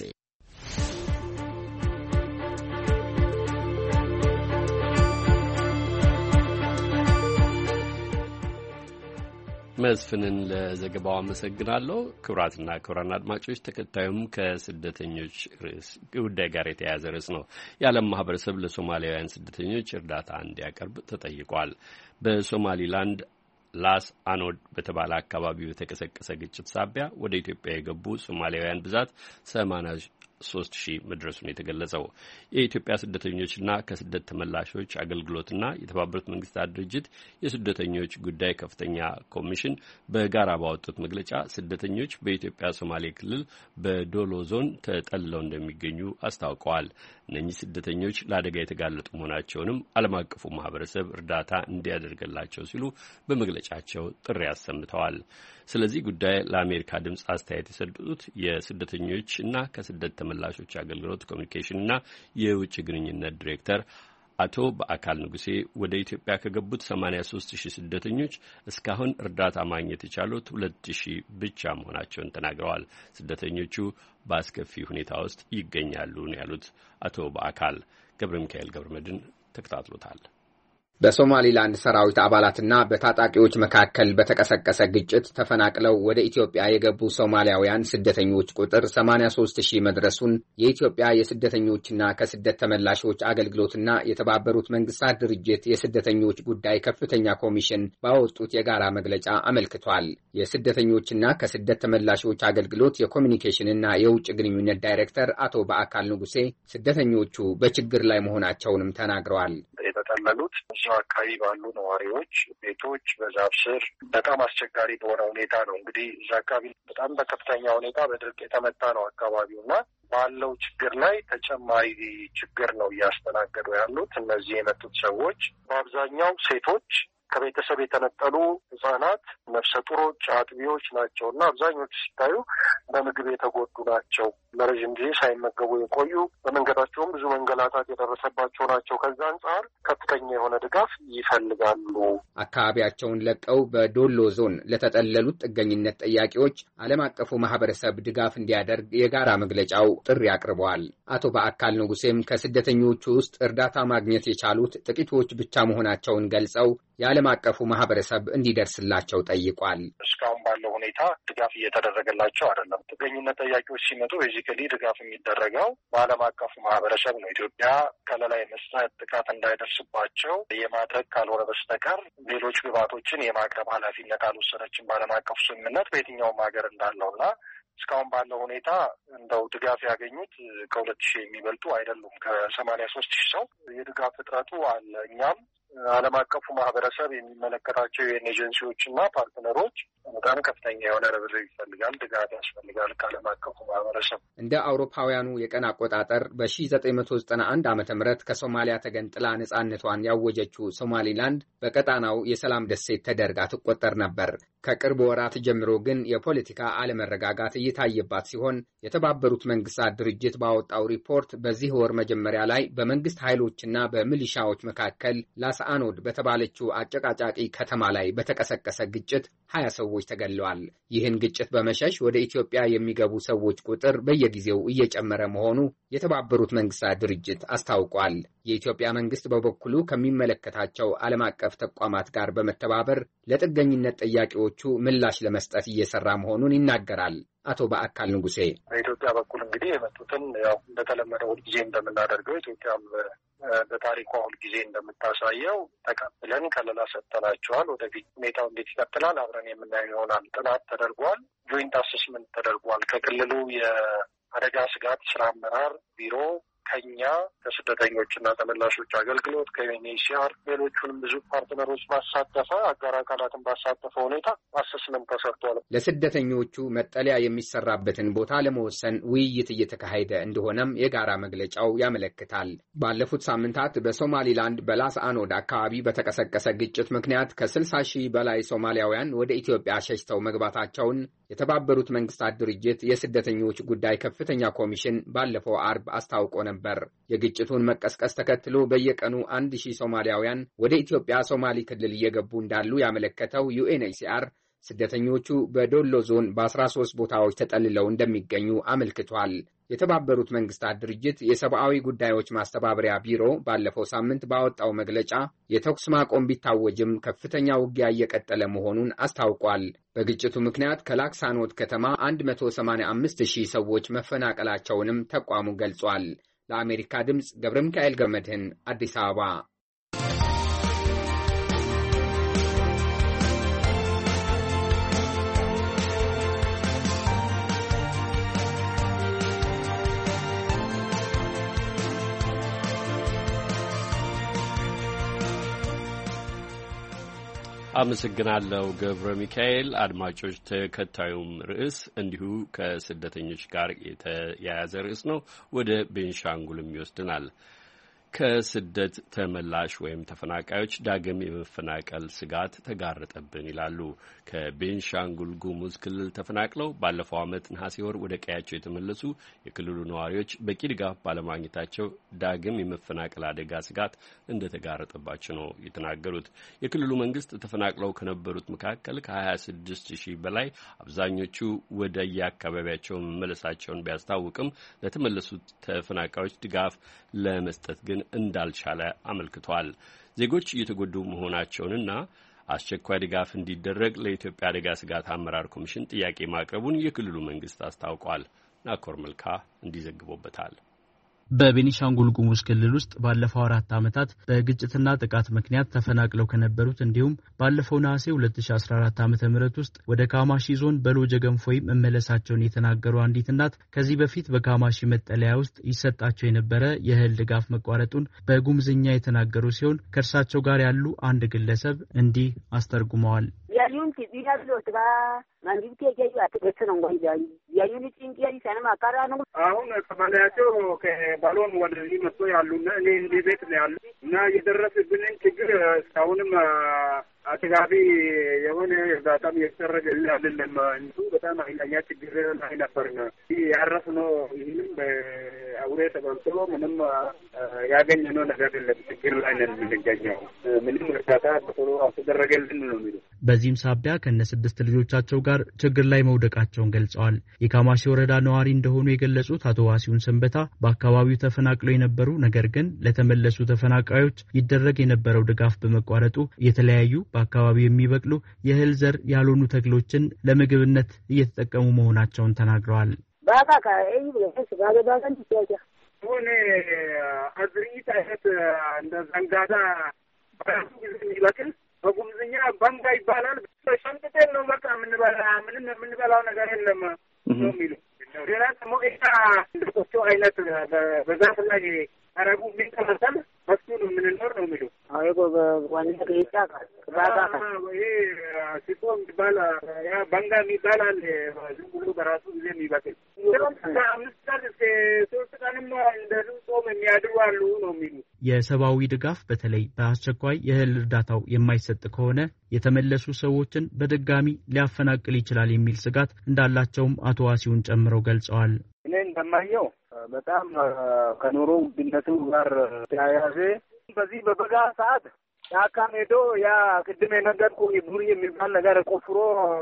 መስፍንን ለዘገባው አመሰግናለሁ። ክቡራትና ክቡራን አድማጮች ተከታዩም ከስደተኞች ርዕስ ጉዳይ ጋር የተያያዘ ርዕስ ነው። የዓለም ማህበረሰብ ለሶማሊያውያን ስደተኞች እርዳታ እንዲያቀርብ ተጠይቋል። በሶማሊላንድ ላስ አኖድ በተባለ አካባቢ በተቀሰቀሰ ግጭት ሳቢያ ወደ ኢትዮጵያ የገቡ ሶማሊያውያን ብዛት ሰማንያ ሶስት ሺህ መድረሱን የተገለጸው የኢትዮጵያ ስደተኞችና ከስደት ተመላሾች አገልግሎትና የተባበሩት መንግስታት ድርጅት የስደተኞች ጉዳይ ከፍተኛ ኮሚሽን በጋራ ባወጡት መግለጫ ስደተኞች በኢትዮጵያ ሶማሌ ክልል በዶሎ ዞን ተጠልለው እንደሚገኙ አስታውቀዋል። እነኚህ ስደተኞች ለአደጋ የተጋለጡ መሆናቸውንም ዓለም አቀፉ ማህበረሰብ እርዳታ እንዲያደርግላቸው ሲሉ በመግለጫቸው ጥሪ አሰምተዋል። ስለዚህ ጉዳይ ለአሜሪካ ድምጽ አስተያየት የሰጡት የስደተኞችና ከስደት ተመላሾች አገልግሎት ኮሚኒኬሽንና የውጭ ግንኙነት ዲሬክተር አቶ በአካል ንጉሴ ወደ ኢትዮጵያ ከገቡት ሰማንያ ሶስት ሺህ ስደተኞች እስካሁን እርዳታ ማግኘት የቻሉት ሁለት ሺህ ብቻ መሆናቸውን ተናግረዋል። ስደተኞቹ በአስከፊ ሁኔታ ውስጥ ይገኛሉ ነው ያሉት አቶ በአካል። ገብረ ሚካኤል ገብረ መድን ተከታትሎታል። በሶማሊላንድ ሰራዊት አባላትና በታጣቂዎች መካከል በተቀሰቀሰ ግጭት ተፈናቅለው ወደ ኢትዮጵያ የገቡ ሶማሊያውያን ስደተኞች ቁጥር ሰማንያ ሶስት ሺህ መድረሱን የኢትዮጵያ የስደተኞችና ከስደት ተመላሾች አገልግሎትና የተባበሩት መንግስታት ድርጅት የስደተኞች ጉዳይ ከፍተኛ ኮሚሽን ባወጡት የጋራ መግለጫ አመልክቷል። የስደተኞችና ከስደት ተመላሾች አገልግሎት የኮሚኒኬሽንና የውጭ ግንኙነት ዳይሬክተር አቶ በአካል ንጉሴ ስደተኞቹ በችግር ላይ መሆናቸውንም ተናግረዋል። የተጠለሉት እዚያው አካባቢ ባሉ ነዋሪዎች ቤቶች በዛፍ ስር በጣም አስቸጋሪ በሆነ ሁኔታ ነው። እንግዲህ እዛ አካባቢ በጣም በከፍተኛ ሁኔታ በድርቅ የተመታ ነው አካባቢው እና ባለው ችግር ላይ ተጨማሪ ችግር ነው እያስተናገዱ ያሉት እነዚህ የመጡት ሰዎች በአብዛኛው ሴቶች፣ ከቤተሰብ የተነጠሉ ህጻናት፣ ነፍሰ ጡሮች፣ አጥቢዎች ናቸው እና አብዛኞቹ ሲታዩ በምግብ የተጎዱ ናቸው። ለረዥም ጊዜ ሳይመገቡ የቆዩ በመንገዳቸውም ብዙ መንገላታት የደረሰባቸው ናቸው። ከዛ አንጻር ከፍተኛ የሆነ ድጋፍ ይፈልጋሉ። አካባቢያቸውን ለቀው በዶሎ ዞን ለተጠለሉት ጥገኝነት ጠያቂዎች ዓለም አቀፉ ማህበረሰብ ድጋፍ እንዲያደርግ የጋራ መግለጫው ጥሪ አቅርበዋል። አቶ በአካል ንጉሴም ከስደተኞቹ ውስጥ እርዳታ ማግኘት የቻሉት ጥቂቶች ብቻ መሆናቸውን ገልጸው የዓለም አቀፉ ማህበረሰብ እንዲደርስላቸው ጠይቋል። እስካሁን ባለው ሁኔታ ድጋፍ እየተደረገላቸው አይደለም። ጥገኝነት ጠያቂዎች ሲመጡ ቤዚካሊ ድጋፍ የሚደረገው በዓለም አቀፉ ማህበረሰብ ነው። ኢትዮጵያ ከለላ የመስጠት ጥቃት እንዳይደርስባቸው የማድረግ ካልሆነ በስተቀር ሌሎች ግብዓቶችን የማቅረብ ኃላፊነት አልወሰደችም በዓለም አቀፉ ስምምነት በየትኛውም ሀገር እንዳለውና እስካሁን ባለው ሁኔታ እንደው ድጋፍ ያገኙት ከሁለት ሺህ የሚበልጡ አይደሉም። ከሰማንያ ሶስት ሺህ ሰው የድጋፍ እጥረቱ አለ። እኛም ዓለም አቀፉ ማህበረሰብ የሚመለከታቸው የዩኤን ኤጀንሲዎች እና ፓርትነሮች በጣም ከፍተኛ የሆነ ርብርብ ይፈልጋል፣ ድጋፍ ያስፈልጋል ከዓለም አቀፉ ማህበረሰብ። እንደ አውሮፓውያኑ የቀን አቆጣጠር በሺህ ዘጠኝ መቶ ዘጠና አንድ ዓመተ ምህረት ከሶማሊያ ተገንጥላ ነጻነቷን ያወጀችው ሶማሊላንድ በቀጣናው የሰላም ደሴት ተደርጋ ትቆጠር ነበር። ከቅርብ ወራት ጀምሮ ግን የፖለቲካ አለመረጋጋት እየታየባት ሲሆን የተባበሩት መንግስታት ድርጅት ባወጣው ሪፖርት በዚህ ወር መጀመሪያ ላይ በመንግስት ኃይሎችና በሚሊሻዎች መካከል ላስአኖድ በተባለችው አጨቃጫቂ ከተማ ላይ በተቀሰቀሰ ግጭት ሀያ ሰዎች ተገለዋል። ይህን ግጭት በመሸሽ ወደ ኢትዮጵያ የሚገቡ ሰዎች ቁጥር በየጊዜው እየጨመረ መሆኑ የተባበሩት መንግስታት ድርጅት አስታውቋል። የኢትዮጵያ መንግስት በበኩሉ ከሚመለከታቸው ዓለም አቀፍ ተቋማት ጋር በመተባበር ለጥገኝነት ጠያቂዎቹ ምላሽ ለመስጠት እየሰራ መሆኑን ይናገራል። አቶ በአካል ንጉሴ በኢትዮጵያ በኩል እንግዲህ የመጡትን ያው እንደተለመደው ሁልጊዜ እንደምናደርገው ኢትዮጵያም በታሪኳ ሁልጊዜ እንደምታሳየው ተቀብለን ከለላ ሰጥተናቸዋል። ወደፊት ሁኔታው እንዴት ይቀጥላል አብረን የምናየው ይሆናል። ጥናት ተደርጓል። ጆይንት አሰስመንት ተደርጓል። ከክልሉ የአደጋ ስጋት ስራ አመራር ቢሮ ከኛ ከስደተኞችና ተመላሾች አገልግሎት ከዩኤንኤችሲአር ሌሎቹንም ብዙ ፓርትነሮች ባሳተፈ አጋር አካላትን ባሳተፈ ሁኔታ አሰስመንት ተሰርቷል። ለስደተኞቹ መጠለያ የሚሰራበትን ቦታ ለመወሰን ውይይት እየተካሄደ እንደሆነም የጋራ መግለጫው ያመለክታል። ባለፉት ሳምንታት በሶማሊላንድ በላስ አኖድ አካባቢ በተቀሰቀሰ ግጭት ምክንያት ከስልሳ ሺህ በላይ ሶማሊያውያን ወደ ኢትዮጵያ ሸሽተው መግባታቸውን የተባበሩት መንግስታት ድርጅት የስደተኞች ጉዳይ ከፍተኛ ኮሚሽን ባለፈው አርብ አስታውቆ ነበር። የግጭቱን መቀስቀስ ተከትሎ በየቀኑ አንድ ሺህ ሶማሊያውያን ወደ ኢትዮጵያ ሶማሊ ክልል እየገቡ እንዳሉ ያመለከተው ዩኤንኤችሲአር ስደተኞቹ በዶሎ ዞን በአስራ ሶስት ቦታዎች ተጠልለው እንደሚገኙ አመልክቷል። የተባበሩት መንግስታት ድርጅት የሰብአዊ ጉዳዮች ማስተባበሪያ ቢሮ ባለፈው ሳምንት ባወጣው መግለጫ የተኩስ ማቆም ቢታወጅም ከፍተኛ ውጊያ እየቀጠለ መሆኑን አስታውቋል። በግጭቱ ምክንያት ከላክሳኖት ከተማ አንድ መቶ ሰማንያ አምስት ሺህ ሰዎች መፈናቀላቸውንም ተቋሙ ገልጿል። ለአሜሪካ ድምፅ ገብረ ሚካኤል ገመድህን አዲስ አበባ። አመሰግናለሁ ገብረ ሚካኤል። አድማጮች ተከታዩም ርዕስ እንዲሁ ከስደተኞች ጋር የተያያዘ ርዕስ ነው። ወደ ቤንሻንጉልም ይወስድናል። ከስደት ተመላሽ ወይም ተፈናቃዮች ዳግም የመፈናቀል ስጋት ተጋረጠብን ይላሉ። ከቤንሻንጉል ጉሙዝ ክልል ተፈናቅለው ባለፈው ዓመት ነሐሴ ወር ወደ ቀያቸው የተመለሱ የክልሉ ነዋሪዎች በቂ ድጋፍ ባለማግኘታቸው ዳግም የመፈናቀል አደጋ ስጋት እንደተጋረጠባቸው ነው የተናገሩት። የክልሉ መንግስት ተፈናቅለው ከነበሩት መካከል ከሀያ ስድስት ሺህ በላይ አብዛኞቹ ወደ የአካባቢያቸው መመለሳቸውን ቢያስታውቅም ለተመለሱት ተፈናቃዮች ድጋፍ ለመስጠት ግን እንዳልቻለ አመልክቷል። ዜጎች እየተጎዱ መሆናቸውንና አስቸኳይ ድጋፍ እንዲደረግ ለኢትዮጵያ አደጋ ስጋት አመራር ኮሚሽን ጥያቄ ማቅረቡን የክልሉ መንግስት አስታውቋል። ናኮር መልካ እንዲዘግቦበታል። በቤኒሻንጉል ጉሙዝ ክልል ውስጥ ባለፈው አራት ዓመታት በግጭትና ጥቃት ምክንያት ተፈናቅለው ከነበሩት እንዲሁም ባለፈው ነሐሴ ሁለት ሺህ አስራ አራት ዓመተ ምህረት ውስጥ ወደ ካማሺ ዞን በሎጀ ገንፎይ መመለሳቸውን የተናገሩ አንዲት እናት ከዚህ በፊት በካማሺ መጠለያ ውስጥ ይሰጣቸው የነበረ የእህል ድጋፍ መቋረጡን በጉሙዝኛ የተናገሩ ሲሆን ከእርሳቸው ጋር ያሉ አንድ ግለሰብ እንዲህ አስተርጉመዋል። ያዩን ቲቢያሎት ባ ማንዲቴ ያዩ አጥገት ነው እንግዲህ ያዩን ቲንቂያ ይሰነማ አቃራኑ አሁን ከማለያቸው ከባሎን ወደዚህ መጥቶ ያሉና እኔ እንደ ቤት ነው ያሉ እና የደረሰብንን ችግር እስካሁንም አጥጋቢ የሆነ እርዳታም እየተደረገልን አይደለም። እንቱ በጣም ኃይለኛ ችግር ላይ ነበርና ያረፍነው ይህንም በአውሬ ተበልቶ ምንም ያገኘነው ነገር የለም። ችግር ላይ ነን የምንገኘው። ምንም እርዳታ በቶሎ አልተደረገልን ነው የሚሉት። በዚህም ሳቢያ ከነ ስድስት ልጆቻቸው ጋር ችግር ላይ መውደቃቸውን ገልጸዋል። የካማሺ ወረዳ ነዋሪ እንደሆኑ የገለጹት አቶ ዋሲውን ሰንበታ በአካባቢው ተፈናቅለው የነበሩ ነገር ግን ለተመለሱ ተፈናቃዮች ይደረግ የነበረው ድጋፍ በመቋረጡ የተለያዩ በአካባቢው የሚበቅሉ የእህል ዘር ያልሆኑ ተክሎችን ለምግብነት እየተጠቀሙ መሆናቸውን ተናግረዋል። ባቃቃ እይ ብለስ ባገባገን ይያያ ሆነ አዝሪት አይነት እንደ ዘንጋዳ ባሱ ይበቅል በጉምዝኛ ባንጋ ይባላል። ሸንጥተን ነው በቃ የምንበላ ምንም የምንበላው ነገር የለም ነው የሚሉ ሌላ ደግሞ ኢታ እንደቆጮ አይነት በዛፍ ላይ አረጉ የሚንቀሳቀስ በሱ ነው የምንኖር ነው የሚሉ አይ በዋና ከይታ ባጋታ ይሄ ሲቆም ይባላ ያ ባንጋ ይባላል። ዝም ብሎ በራሱ ጊዜ የሚበቅል አምስት ቀን እስከ ሶስት ቀንም እንደዚህ ጾም የሚያድሩ አሉ ነው የሚሉ። የሰብአዊ ድጋፍ በተለይ በአስቸኳይ የእህል እርዳታው የማይሰጥ ከሆነ የተመለሱ ሰዎችን በድጋሚ ሊያፈናቅል ይችላል የሚል ስጋት እንዳላቸውም አቶ ዋሲውን ጨምረው ገልጸዋል። እኔ እንደማየው በጣም ከኑሮ ውድነቱ ጋር ተያያዘ በዚህ በበጋ ሰዓት ጫካ ሄዶ ያ ቅድም የነገርኩ ቡሪ የሚባል ነገር ቆፍሮ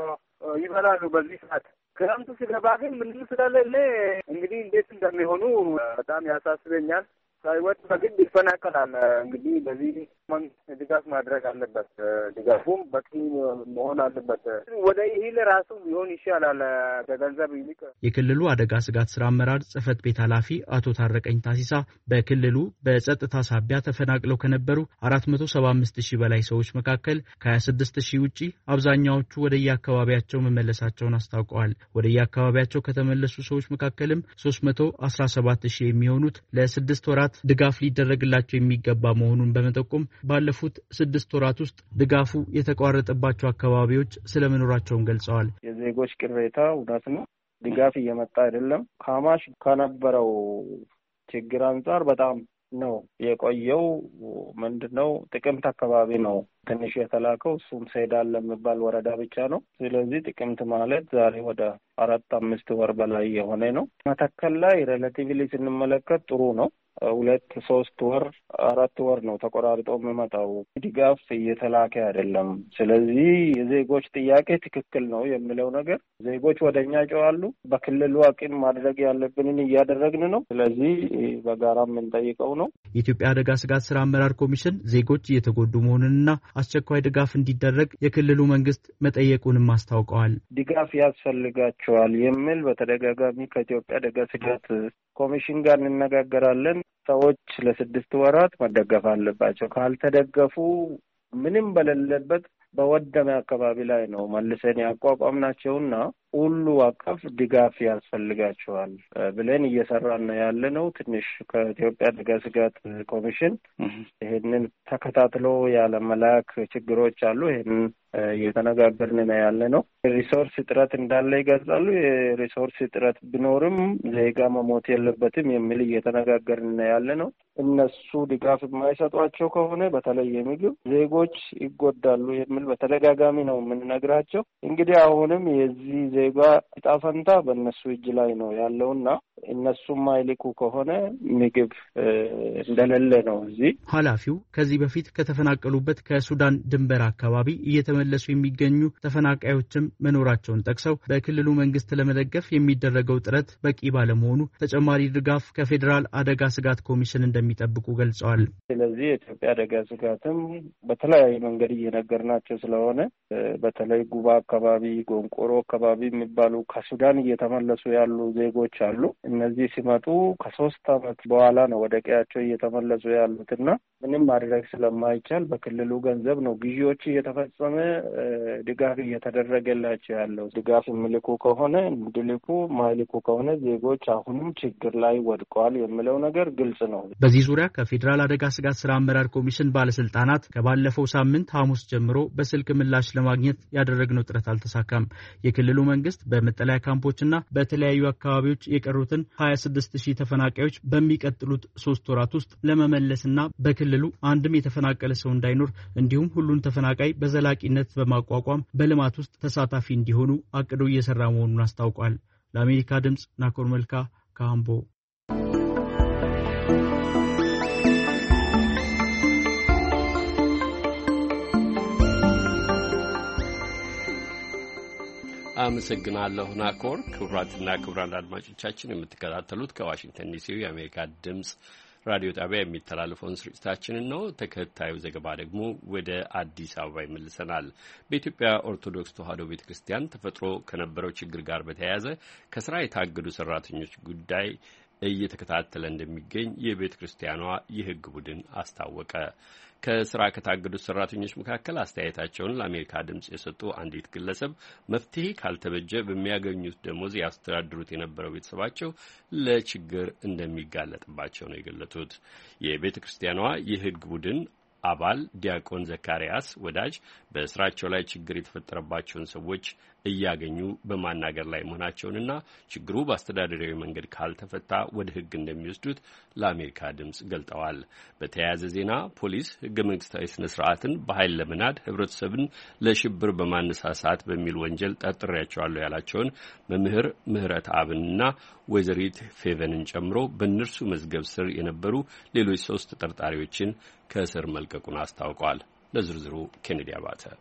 ይበላሉ። በዚህ ሰዓት ክረምቱ ሲገባ ግን ምንም ስለሌለ እንግዲህ እንዴት እንደሚሆኑ በጣም ያሳስበኛል። ሳይወጥ በግድ ይፈናቀላል። እንግዲህ በዚህ ድጋፍ ማድረግ አለበት። ድጋፉም በቂ መሆን አለበት። ወደ ይሄ ራሱ ቢሆን ይሻላል ከገንዘብ ይልቅ። የክልሉ አደጋ ስጋት ስራ አመራር ጽህፈት ቤት ኃላፊ አቶ ታረቀኝ ታሲሳ በክልሉ በጸጥታ ሳቢያ ተፈናቅለው ከነበሩ አራት መቶ ሰባ አምስት ሺህ በላይ ሰዎች መካከል ከሀያ ስድስት ሺህ ውጪ አብዛኛዎቹ ወደየአካባቢያቸው መመለሳቸውን አስታውቀዋል። ወደየአካባቢያቸው ከተመለሱ ሰዎች መካከልም ሶስት መቶ አስራ ሰባት ሺህ የሚሆኑት ለስድስት ወራት ድጋፍ ሊደረግላቸው የሚገባ መሆኑን በመጠቆም ባለፉት ስድስት ወራት ውስጥ ድጋፉ የተቋረጠባቸው አካባቢዎች ስለመኖራቸውን ገልጸዋል። የዜጎች ቅሬታ እውነት ነው። ድጋፍ እየመጣ አይደለም። ካማሽ ከነበረው ችግር አንጻር በጣም ነው የቆየው። ምንድነው ጥቅምት አካባቢ ነው ትንሽ የተላከው። እሱም ሴዳል ለሚባል ወረዳ ብቻ ነው። ስለዚህ ጥቅምት ማለት ዛሬ ወደ አራት አምስት ወር በላይ የሆነ ነው። መተከል ላይ ሪሌቲቭሊ ስንመለከት ጥሩ ነው። ሁለት ሶስት ወር አራት ወር ነው ተቆራርጦ የሚመጣው። ድጋፍ እየተላከ አይደለም። ስለዚህ የዜጎች ጥያቄ ትክክል ነው የሚለው ነገር ዜጎች ወደኛ ጨዋሉ። በክልሉ አቅም ማድረግ ያለብንን እያደረግን ነው። ስለዚህ በጋራ የምንጠይቀው ነው። የኢትዮጵያ አደጋ ስጋት ስራ አመራር ኮሚሽን ዜጎች እየተጎዱ መሆኑንና አስቸኳይ ድጋፍ እንዲደረግ የክልሉ መንግስት መጠየቁንም አስታውቀዋል። ድጋፍ ያስፈልጋቸዋል የሚል በተደጋጋሚ ከኢትዮጵያ አደጋ ስጋት ኮሚሽን ጋር እንነጋገራለን። ሰዎች ለስድስት ወራት መደገፍ አለባቸው። ካልተደገፉ ምንም በሌለበት በወደመ አካባቢ ላይ ነው መልሰን ያቋቋምናቸውና ሁሉ አቀፍ ድጋፍ ያስፈልጋቸዋል ብለን እየሰራን ያለ ነው። ትንሽ ከኢትዮጵያ አደጋ ስጋት ኮሚሽን ይሄንን ተከታትሎ ያለ መላክ ችግሮች አሉ። ይሄንን እየተነጋገርን ነው ያለ ነው። ሪሶርስ እጥረት እንዳለ ይገልጻሉ። የሪሶርስ እጥረት ቢኖርም ዜጋ መሞት የለበትም የሚል እየተነጋገርን ነው ያለ ነው። እነሱ ድጋፍ የማይሰጧቸው ከሆነ በተለይ የምግብ ዜጎች ይጎዳሉ የሚል በተደጋጋሚ ነው የምንነግራቸው። እንግዲህ አሁንም የዚህ ዜጋ ዕጣ ፈንታ በእነሱ እጅ ላይ ነው ያለውና እነሱም ማይልኩ ከሆነ ምግብ እንደሌለ ነው። እዚህ ኃላፊው ከዚህ በፊት ከተፈናቀሉበት ከሱዳን ድንበር አካባቢ እየተመለሱ የሚገኙ ተፈናቃዮችም መኖራቸውን ጠቅሰው በክልሉ መንግስት ለመደገፍ የሚደረገው ጥረት በቂ ባለመሆኑ ተጨማሪ ድጋፍ ከፌዴራል አደጋ ስጋት ኮሚሽን እንደሚጠብቁ ገልጸዋል። ስለዚህ የኢትዮጵያ አደጋ ስጋትም በተለያየ መንገድ እየነገርናቸው ስለሆነ በተለይ ጉባ አካባቢ፣ ጎንቆሮ አካባቢ የሚባሉ ከሱዳን እየተመለሱ ያሉ ዜጎች አሉ። እነዚህ ሲመጡ ከሶስት አመት በኋላ ነው ወደ ቀያቸው እየተመለሱ ያሉትና ምንም ማድረግ ስለማይቻል በክልሉ ገንዘብ ነው ግዢዎች እየተፈጸመ ድጋፍ እየተደረገላቸው ያለው። ድጋፍ የሚልኩ ከሆነ እንዲልኩ፣ ማይልኩ ከሆነ ዜጎች አሁንም ችግር ላይ ወድቀዋል የሚለው ነገር ግልጽ ነው። በዚህ ዙሪያ ከፌዴራል አደጋ ስጋት ስራ አመራር ኮሚሽን ባለስልጣናት ከባለፈው ሳምንት ሐሙስ ጀምሮ በስልክ ምላሽ ለማግኘት ያደረግነው ጥረት አልተሳካም። የክልሉ መንግስት በመጠለያ ካምፖችና በተለያዩ አካባቢዎች የቀሩትን ሀያ ስድስት ሺህ ተፈናቃዮች በሚቀጥሉት ሶስት ወራት ውስጥ ለመመለስና በክልሉ አንድም የተፈናቀለ ሰው እንዳይኖር እንዲሁም ሁሉን ተፈናቃይ በዘላቂነት በማቋቋም በልማት ውስጥ ተሳታፊ እንዲሆኑ አቅዶ እየሰራ መሆኑን አስታውቋል። ለአሜሪካ ድምጽ ናኮር መልካ ካምቦ። አመሰግናለሁ ናኮር። ክቡራትና ክቡራን አድማጮቻችን የምትከታተሉት ከዋሽንግተን ዲሲ የአሜሪካ ድምጽ ራዲዮ ጣቢያ የሚተላለፈውን ስርጭታችንን ነው። ተከታዩ ዘገባ ደግሞ ወደ አዲስ አበባ ይመልሰናል። በኢትዮጵያ ኦርቶዶክስ ተዋሕዶ ቤተ ክርስቲያን ተፈጥሮ ከነበረው ችግር ጋር በተያያዘ ከስራ የታገዱ ሰራተኞች ጉዳይ እየተከታተለ እንደሚገኝ የቤተ ክርስቲያኗ የሕግ ቡድን አስታወቀ። ከስራ ከታገዱት ሰራተኞች መካከል አስተያየታቸውን ለአሜሪካ ድምጽ የሰጡ አንዲት ግለሰብ መፍትሄ ካልተበጀ በሚያገኙት ደሞዝ ያስተዳድሩት የነበረው ቤተሰባቸው ለችግር እንደሚጋለጥባቸው ነው የገለጡት። የቤተ ክርስቲያኗ የሕግ ቡድን አባል ዲያቆን ዘካሪያስ ወዳጅ በስራቸው ላይ ችግር የተፈጠረባቸውን ሰዎች እያገኙ በማናገር ላይ መሆናቸውንና ችግሩ በአስተዳደራዊ መንገድ ካልተፈታ ወደ ሕግ እንደሚወስዱት ለአሜሪካ ድምጽ ገልጠዋል። በተያያዘ ዜና ፖሊስ ሕገ መንግስታዊ ስነ ስርዓትን በኃይል ለመናድ ህብረተሰብን ለሽብር በማነሳሳት በሚል ወንጀል ጠርጥሬያቸዋለሁ ያላቸውን መምህር ምህረት አብንና ወይዘሪት ፌቨንን ጨምሮ በእነርሱ መዝገብ ስር የነበሩ ሌሎች ሶስት ተጠርጣሪዎችን ከእስር መልቀቁን አስታውቋል። ለዝርዝሩ ኬኔዲ አባተ።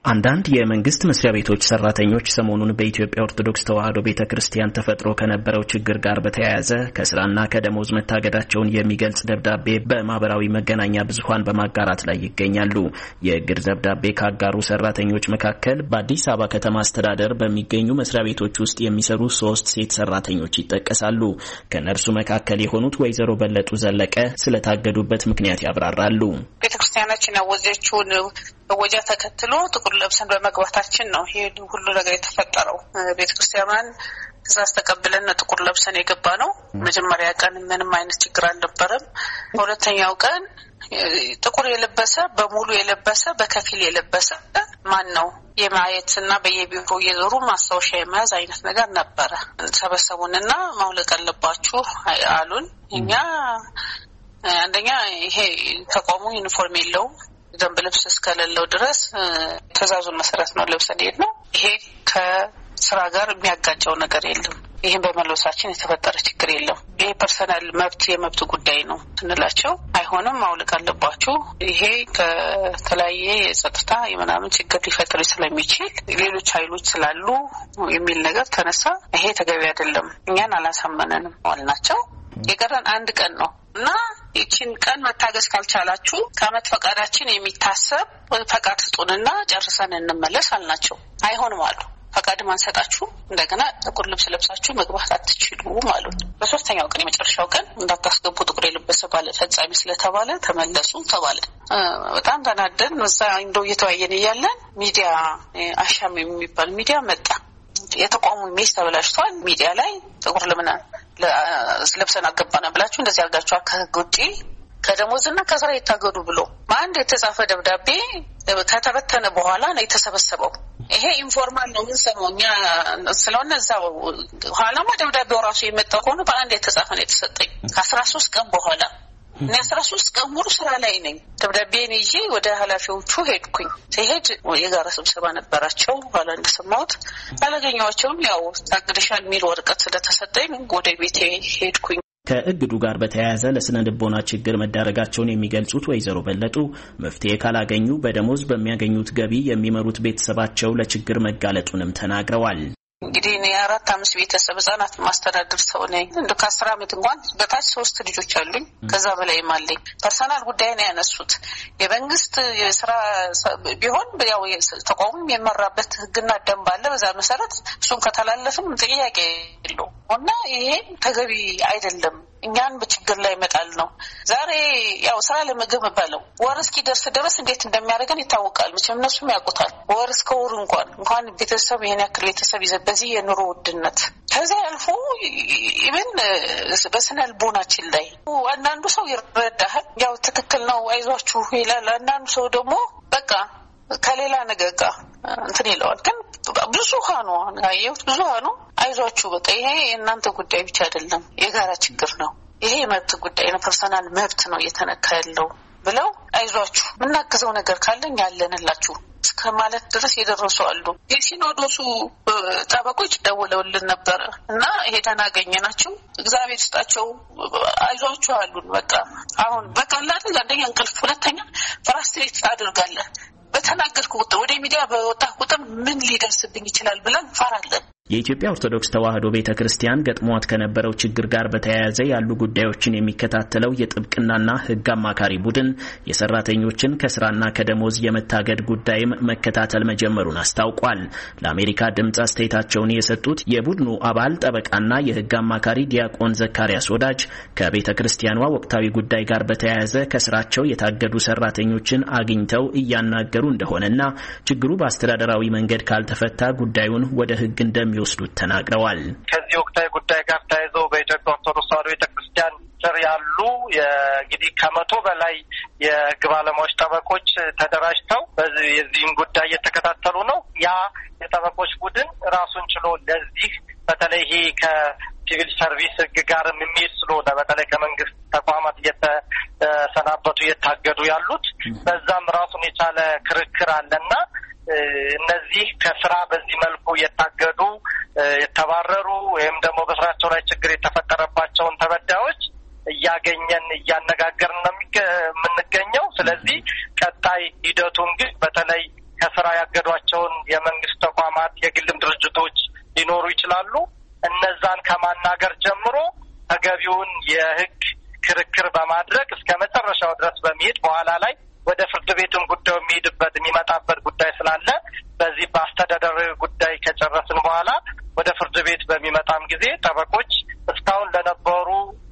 አንዳንድ የመንግስት መስሪያ ቤቶች ሰራተኞች ሰሞኑን በኢትዮጵያ ኦርቶዶክስ ተዋሕዶ ቤተክርስቲያን ተፈጥሮ ከነበረው ችግር ጋር በተያያዘ ከስራና ከደሞዝ መታገዳቸውን የሚገልጽ ደብዳቤ በማህበራዊ መገናኛ ብዙሃን በማጋራት ላይ ይገኛሉ። የእግድ ደብዳቤ ካጋሩ ሰራተኞች መካከል በአዲስ አበባ ከተማ አስተዳደር በሚገኙ መስሪያ ቤቶች ውስጥ የሚሰሩ ሶስት ሴት ሰራተኞች ይጠቀሳሉ። ከነርሱ መካከል የሆኑት ወይዘሮ በለጡ ዘለቀ ስለታገዱበት ምክንያት ያብራራሉ። ቤተክርስቲያናችን ያወጀችውን ወጃ ተከትሎ ጥቁር ለብሰን በመግባታችን ነው ይሄ ሁሉ ነገር የተፈጠረው። ቤተክርስቲያናን ትእዛዝ ተቀብለን ጥቁር ለብሰን የገባ ነው። መጀመሪያ ቀን ምንም አይነት ችግር አልነበረም። በሁለተኛው ቀን ጥቁር የለበሰ በሙሉ የለበሰ በከፊል የለበሰ ማን ነው የማየትና በየቢሮ የዞሩ ማስታወሻ የመያዝ አይነት ነገር ነበረ። ሰበሰቡንና ማውለቅ አለባችሁ አሉን። እኛ አንደኛ ይሄ ተቋሙ ዩኒፎርም የለውም ደንብ ልብስ እስከሌለው ድረስ ትዕዛዙን መሰረት ነው ለብሰን ሄድ ነው። ይሄ ከስራ ጋር የሚያጋጨው ነገር የለም። ይሄን በመለሳችን የተፈጠረ ችግር የለም። ይሄ ፐርሰናል መብት የመብት ጉዳይ ነው ስንላቸው አይሆንም ማውለቅ አለባችሁ፣ ይሄ ከተለያየ የጸጥታ የምናምን ችግር ሊፈጥር ስለሚችል ሌሎች ኃይሎች ስላሉ የሚል ነገር ተነሳ። ይሄ ተገቢ አይደለም፣ እኛን አላሳመነንም አልናቸው። የቀረን አንድ ቀን ነው እና ይችን ቀን መታገስ ካልቻላችሁ ከአመት ፈቃዳችን የሚታሰብ ፈቃድ ስጡንና ጨርሰን እንመለስ አልናቸው። አይሆንም አሉ። ፈቃድ ማንሰጣችሁ እንደገና ጥቁር ልብስ ለብሳችሁ መግባት አትችሉም አሉት። በሶስተኛው ቀን የመጨረሻው ቀን እንዳታስገቡ ጥቁር የለበሰ ባለ ፈጻሚ ስለተባለ ተመለሱ ተባለ። በጣም ተናደን እዛ እንደው እየተወያየን እያለን ሚዲያ አሻም የሚባል ሚዲያ መጣ። የተቋሙ ሜስ ተበላሽቷል፣ ሚዲያ ላይ ጥቁር ለምን ለብሰን አገባና ብላችሁ እንደዚህ አድርጋችሁ ከህግ ውጪ ከደሞዝና ከስራ የታገዱ ብሎ አንድ የተጻፈ ደብዳቤ ከተበተነ በኋላ ነው የተሰበሰበው። ይሄ ኢንፎርማል ነው ምን ሰሞኛ ስለሆነ እዛው ኋላማ ደብዳቤው ራሱ የመጣው ሆኖ በአንድ የተጻፈ ነው የተሰጠኝ ከአስራ ሶስት ቀን በኋላ። እኔ አስራ ሶስት ቀን ሙሉ ስራ ላይ ነኝ። ደብዳቤን ይዤ ወደ ኃላፊዎቹ ሄድኩኝ። ሲሄድ የጋራ ስብሰባ ነበራቸው። ኋላ እንደሰማሁት አላገኘኋቸውም። ያው ታግደሻል የሚል ወረቀት ስለተሰጠኝ ወደ ቤቴ ሄድኩኝ። ከእግዱ ጋር በተያያዘ ለስነ ልቦና ችግር መዳረጋቸውን የሚገልጹት ወይዘሮ በለጡ መፍትሄ ካላገኙ በደሞዝ በሚያገኙት ገቢ የሚመሩት ቤተሰባቸው ለችግር መጋለጡንም ተናግረዋል። እንግዲህ እኔ አራት አምስት ቤተሰብ ህጻናት ማስተዳደር ሰው ነኝ። እንደ ከአስር አመት እንኳን በታች ሶስት ልጆች አሉኝ፣ ከዛ በላይም አለኝ። ፐርሰናል ጉዳይ ነው ያነሱት። የመንግስት የስራ ቢሆን ያው ተቋሙ የሚመራበት ህግና ደንብ አለ። በዛ መሰረት እሱን ከተላለፍን ጥያቄ የለውም እና ይሄ ተገቢ አይደለም። እኛን በችግር ላይ መጣል ነው። ዛሬ ያው ስራ ለምግብ ባለው ወር እስኪደርስ ድረስ እንዴት እንደሚያደርገን ይታወቃል። መቼም እነሱም ያውቁታል። ወር እስከ ወር እንኳን እንኳን ቤተሰብ ይሄን ያክል ቤተሰብ ይዘ በዚህ የኑሮ ውድነት ከዛ አልፎ ኢቭን በስነ ልቦናችን ላይ አንዳንዱ ሰው ይረዳሃል፣ ያው ትክክል ነው አይዟችሁ ይላል። አንዳንዱ ሰው ደግሞ በቃ ከሌላ ነገር ጋር እንትን ይለዋል። ግን ብዙሃኑ አየሁት ብዙሃኑ አይዟችሁ በቃ ይሄ የእናንተ ጉዳይ ብቻ አይደለም የጋራ ችግር ነው፣ ይሄ የመብት ጉዳይ ነው፣ ፐርሰናል መብት ነው እየተነካ ያለው ብለው አይዟችሁ ምናግዘው ነገር ካለኝ ያለንላችሁ እስከ ማለት ድረስ የደረሱ አሉ። የሲኖዶሱ ጠበቆች ደውለውልን ነበረ እና ሄደን አገኘናቸው። እግዚአብሔር ይስጣቸው አይዟችሁ አሉን። በቃ አሁን በቃ ላጥ አንደኛ እንቅልፍ፣ ሁለተኛ ፍራስትሬት አድርጋለህ በተናገርኩ ቁጥር ወደ ሚዲያ በወጣ ቁጥር ምን ሊደርስብኝ ይችላል ብለን ፈራለን። የኢትዮጵያ ኦርቶዶክስ ተዋሕዶ ቤተክርስቲያን ገጥሟት ከነበረው ችግር ጋር በተያያዘ ያሉ ጉዳዮችን የሚከታተለው የጥብቅናና ሕግ አማካሪ ቡድን የሰራተኞችን ከስራና ከደሞዝ የመታገድ ጉዳይም መከታተል መጀመሩን አስታውቋል። ለአሜሪካ ድምጽ አስተያየታቸውን የሰጡት የቡድኑ አባል ጠበቃና የሕግ አማካሪ ዲያቆን ዘካሪያስ ወዳጅ ከቤተክርስቲያኗ ወቅታዊ ጉዳይ ጋር በተያያዘ ከስራቸው የታገዱ ሰራተኞችን አግኝተው እያናገሩ እንደሆነና ችግሩ በአስተዳደራዊ መንገድ ካልተፈታ ጉዳዩን ወደ ሕግ እንደሚ ወስዱት ተናግረዋል። ከዚህ ወቅታዊ ጉዳይ ጋር ተያይዞ በኢትዮጵያ ኦርቶዶክስ ተዋሕዶ ቤተክርስቲያን ስር ያሉ እንግዲህ ከመቶ በላይ የሕግ ባለሙያዎች ጠበቆች ተደራጅተው በዚህ የዚህን ጉዳይ እየተከታተሉ ነው። ያ የጠበቆች ቡድን ራሱን ችሎ ለዚህ በተለይ ይሄ ከሲቪል ሰርቪስ ሕግ ጋር የሚሄድ ስለሆነ በተለይ ከመንግስት ተቋማት እየተሰናበቱ እየታገዱ ያሉት በዛም ራሱን የቻለ ክርክር አለና እነዚህ ከስራ በዚህ መልኩ የታገዱ የተባረሩ ወይም ደግሞ በስራቸው ላይ ችግር የተፈጠረባቸውን ተበዳዮች እያገኘን እያነጋገርን ነው የምንገኘው። ስለዚህ ቀጣይ ሂደቱን ግን በተለይ ከስራ ያገዷቸውን የመንግስት ተቋማት የግልም ድርጅቶች ሊኖሩ ይችላሉ። እነዛን ከማናገር ጀምሮ ተገቢውን የህግ ክርክር በማድረግ እስከ መጨረሻው ድረስ በመሄድ በኋላ ላይ ወደ ፍርድ ቤትም ጉዳዩ የሚሄድበት የሚመጣበት ጉዳይ ስላለ በዚህ በአስተዳደራዊ ጉዳይ ከጨረስን በኋላ ወደ ፍርድ ቤት በሚመጣም ጊዜ ጠበቆች እስካሁን ለነበሩ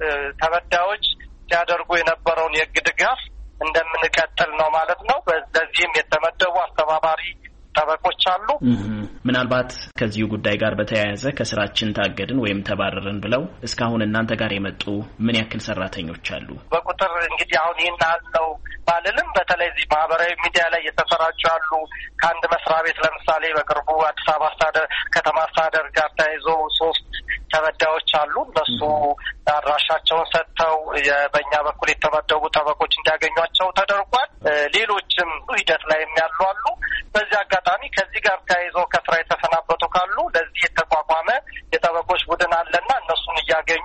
ተበዳዮች ሲያደርጉ የነበረውን የህግ ድጋፍ እንደምንቀጥል ነው ማለት ነው። በዚህም የተመደቡ አስተባባሪ ጠበቆች አሉ። ምናልባት ከዚሁ ጉዳይ ጋር በተያያዘ ከስራችን ታገድን ወይም ተባረርን ብለው እስካሁን እናንተ ጋር የመጡ ምን ያክል ሰራተኞች አሉ? በቁጥር እንግዲህ አሁን ይህን አለው ባልልም በተለይ እዚህ ማህበራዊ ሚዲያ ላይ የተሰራጩ ያሉ ከአንድ መስሪያ ቤት ለምሳሌ በቅርቡ አዲስ አበባ አስተዳደር ከተማ አስተዳደር ጋር ተያይዞ ሶስት ተበዳዮች አሉ። እነሱ አድራሻቸውን ሰጥተው በእኛ በኩል የተመደቡ ጠበቆች እንዲያገኟቸው ተደርጓል። ሌሎችም ሂደት ላይ ያሉ አሉ። በዚህ አጋጣሚ ከዚህ ጋር ተያይዞ ከስራ የተሰናበቱ ካሉ ለዚህ የተቋቋመ የጠበቆች ቡድን አለና እነሱን እያገኙ